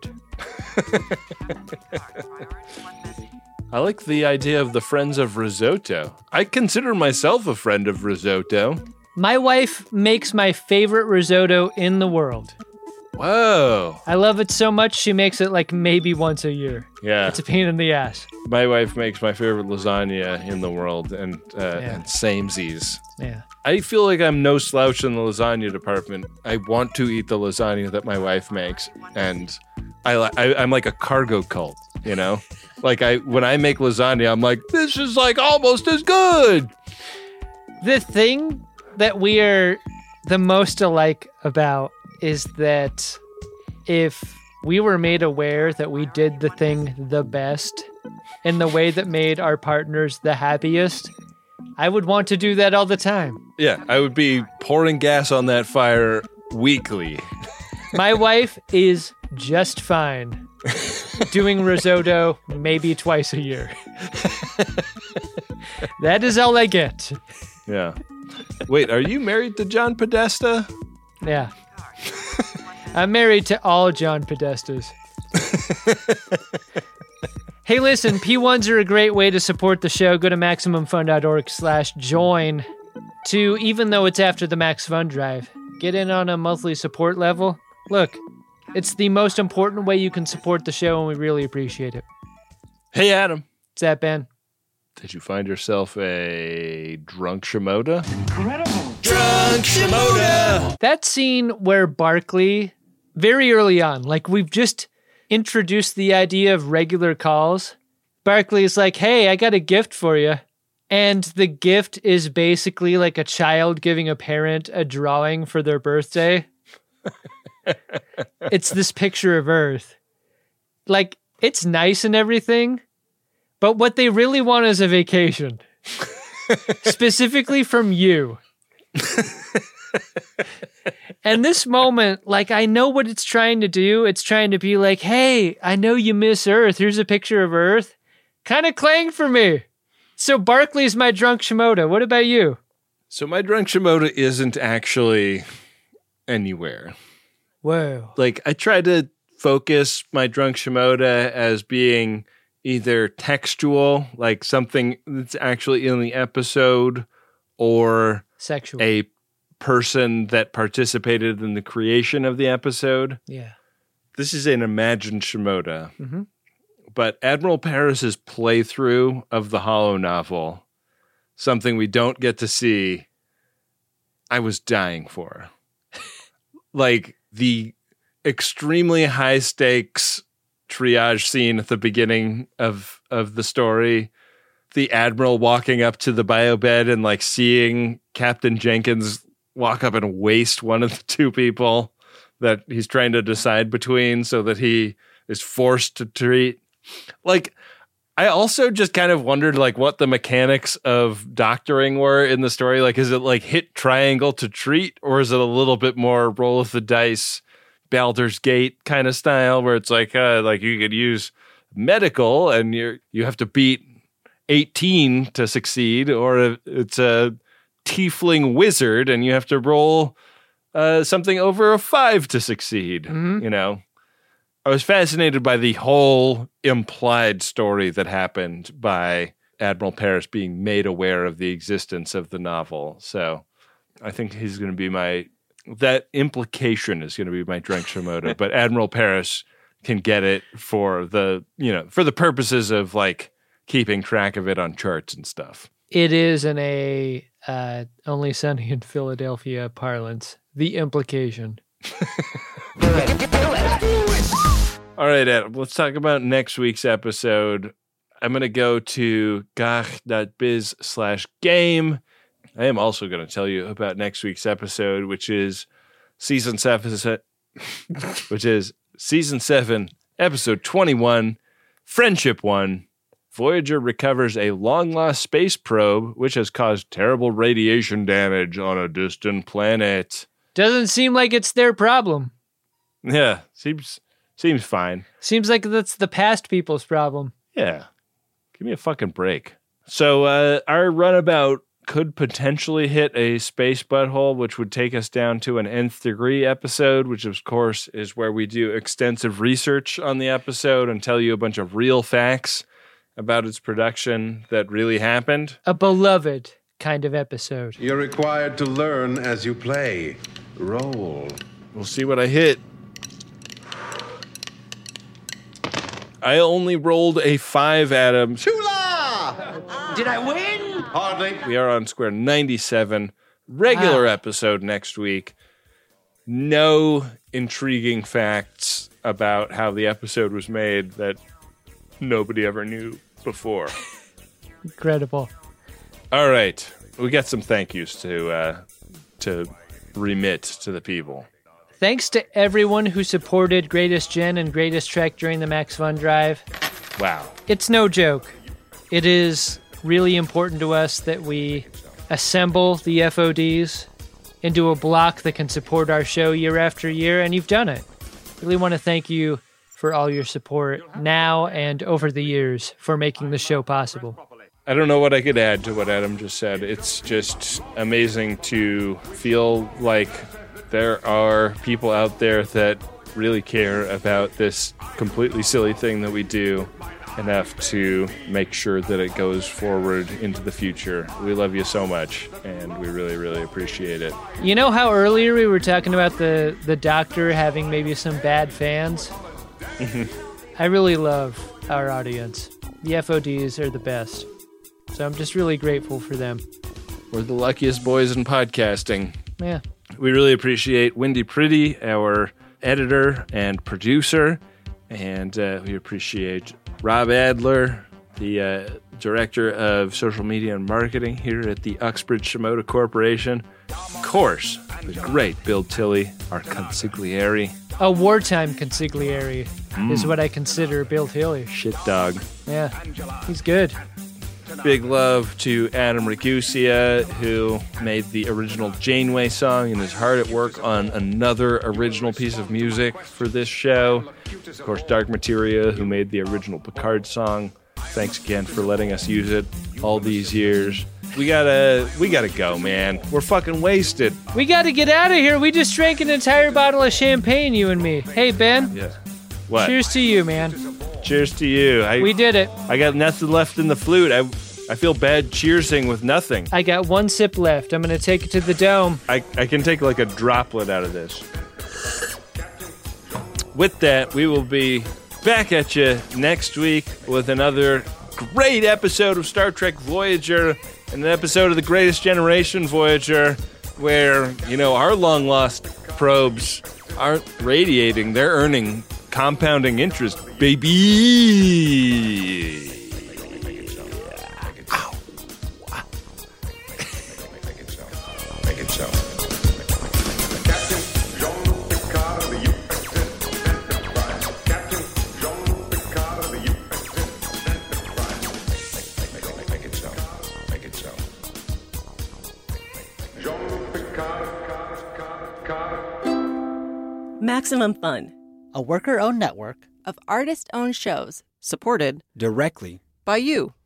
I like the idea of the Friends of Risotto. I consider myself a friend of risotto. My wife makes my favorite risotto in the world. Whoa. I love it so much, she makes it like maybe once a year. Yeah. It's a pain in the ass. My wife makes my favorite lasagna in the world, and uh, Yeah. and samesies. Yeah. I feel like I'm no slouch in the lasagna department. I want to eat the lasagna that my wife makes, and I, li- I I'm like a cargo cult, you know. Like I when I make lasagna, I'm like, this is like almost as good. The thing that we are the most alike about is that if we were made aware that we did the thing the best in the way that made our partners the happiest, I would want to do that all the time. Yeah, I would be pouring gas on that fire weekly. My wife is just fine doing risotto maybe twice a year. That is all I get. Yeah. Wait, are you married to John Podesta? Yeah. I'm married to all John Podestas. Hey, listen, P ones are a great way to support the show. Go to MaximumFun.org slash join to, even though it's after the Max Fun Drive, get in on a monthly support level. Look, it's the most important way you can support the show, and we really appreciate it. Hey, Adam. What's that, Ben? Did you find yourself a drunk Shimoda? Incredible. Drunk Shimoda! That scene where Barkley, very early on, like we've just introduced the idea of regular calls. Barkley is like, hey, I got a gift for you. And the gift is basically like a child giving a parent a drawing for their birthday. It's this picture of Earth. Like, it's nice and everything, but what they really want is a vacation. Specifically from you. And this moment, like, I know what it's trying to do. It's trying to be like, hey, I know you miss Earth. Here's a picture of Earth. Kind of clanged for me. So Barkley's my drunk Shimoda. What about you? So my drunk Shimoda isn't actually anywhere. Whoa. Like, I tried to focus my drunk Shimoda as being either textual, like something that's actually in the episode, or sexual. A person that participated in the creation of the episode. Yeah. This is an imagined Shimoda. Mm-hmm. But Admiral Paris's playthrough of the Hollow novel, something we don't get to see, I was dying for. Like the extremely high stakes triage scene at the beginning of, of the story, the Admiral walking up to the biobed and like seeing Captain Jenkins walk up and waste one of the two people that he's trying to decide between so that he is forced to treat. Like, I also just kind of wondered like what the mechanics of doctoring were in the story. Like, is it like hit triangle to treat, or is it a little bit more roll of the dice, Baldur's Gate kind of style, where it's like, uh, like you could use medical and you you have to beat eighteen to succeed, or it's a tiefling wizard and you have to roll uh, something over a five to succeed. Mm-hmm. You know. I was fascinated by the whole implied story that happened by Admiral Paris being made aware of the existence of the novel. So I think he's going to be my, that implication is going to be my drunk Shimoda, but Admiral Paris can get it for the, you know, for the purposes of like keeping track of it on charts and stuff. It is in a uh, Only Sunny in Philadelphia parlance, the implication. All right, Adam, let's talk about next week's episode. I'm going to go to gach.biz slash game. I am also going to tell you about next week's episode, which is season seven, which is season seven, episode twenty-one, Friendship One. Voyager recovers a long-lost space probe, which has caused terrible radiation damage on a distant planet. Doesn't seem like it's their problem. Yeah, seems seems fine. Seems like that's the past people's problem. Yeah. Give me a fucking break. So uh, our runabout could potentially hit a space butthole, which would take us down to an nth degree episode, which of course is where we do extensive research on the episode and tell you a bunch of real facts about its production that really happened. A beloved kind of episode. You're required to learn as you play. Roll. We'll see what I hit. I only rolled a five, Adam. Chula! Did I win? Hardly. We are on square ninety-seven. Regular wow. episode next week. No intriguing facts about how the episode was made that nobody ever knew before. Incredible. All right. We got some thank yous to uh, to remit to the people. Thanks to everyone who supported Greatest Gen and Greatest Trek during the Max Fun Drive. Wow. It's no joke. It is really important to us that we assemble the F O Ds into a block that can support our show year after year, and you've done it. Really want to thank you for all your support now and over the years for making the show possible. I don't know what I could add to what Adam just said. It's just amazing to feel like there are people out there that really care about this completely silly thing that we do enough to make sure that it goes forward into the future. We love you so much, and we really, really appreciate it. You know how earlier we were talking about the, the Doctor having maybe some bad fans? I really love our audience. The F O Ds are the best. So I'm just really grateful for them. We're the luckiest boys in podcasting. Yeah. We really appreciate Wendy Pretty, our editor and producer, and uh, we appreciate Rob Adler, the uh, director of social media and marketing here at the Uxbridge Shimoda Corporation. Of course, the great Bill Tilley, our consigliere. A wartime consigliere mm. is what I consider Bill Tilley. Shit dog. Yeah, he's good. Big love to Adam Ragusia, who made the original Janeway song and is hard at work on another original piece of music for this show. Of course, Dark Materia, who made the original Picard song. Thanks again for letting us use it all these years. We gotta, we gotta go, man. We're fucking wasted. We gotta get out of here. We just drank an entire bottle of champagne, you and me. Hey, Ben. Yeah. What? Cheers to you, man. Cheers to you. I, We did it. I got nothing left in the flute. I I feel bad cheersing with nothing. I got one sip left. I'm going to take it to the dome. I, I can take like a droplet out of this. With that, we will be back at you next week with another great episode of Star Trek Voyager and an episode of The Greatest Generation Voyager where, you know, our long-lost probes aren't radiating. They're earning compounding interest, baby. Maximum Fun, a worker-owned network of artist-owned shows supported directly by you.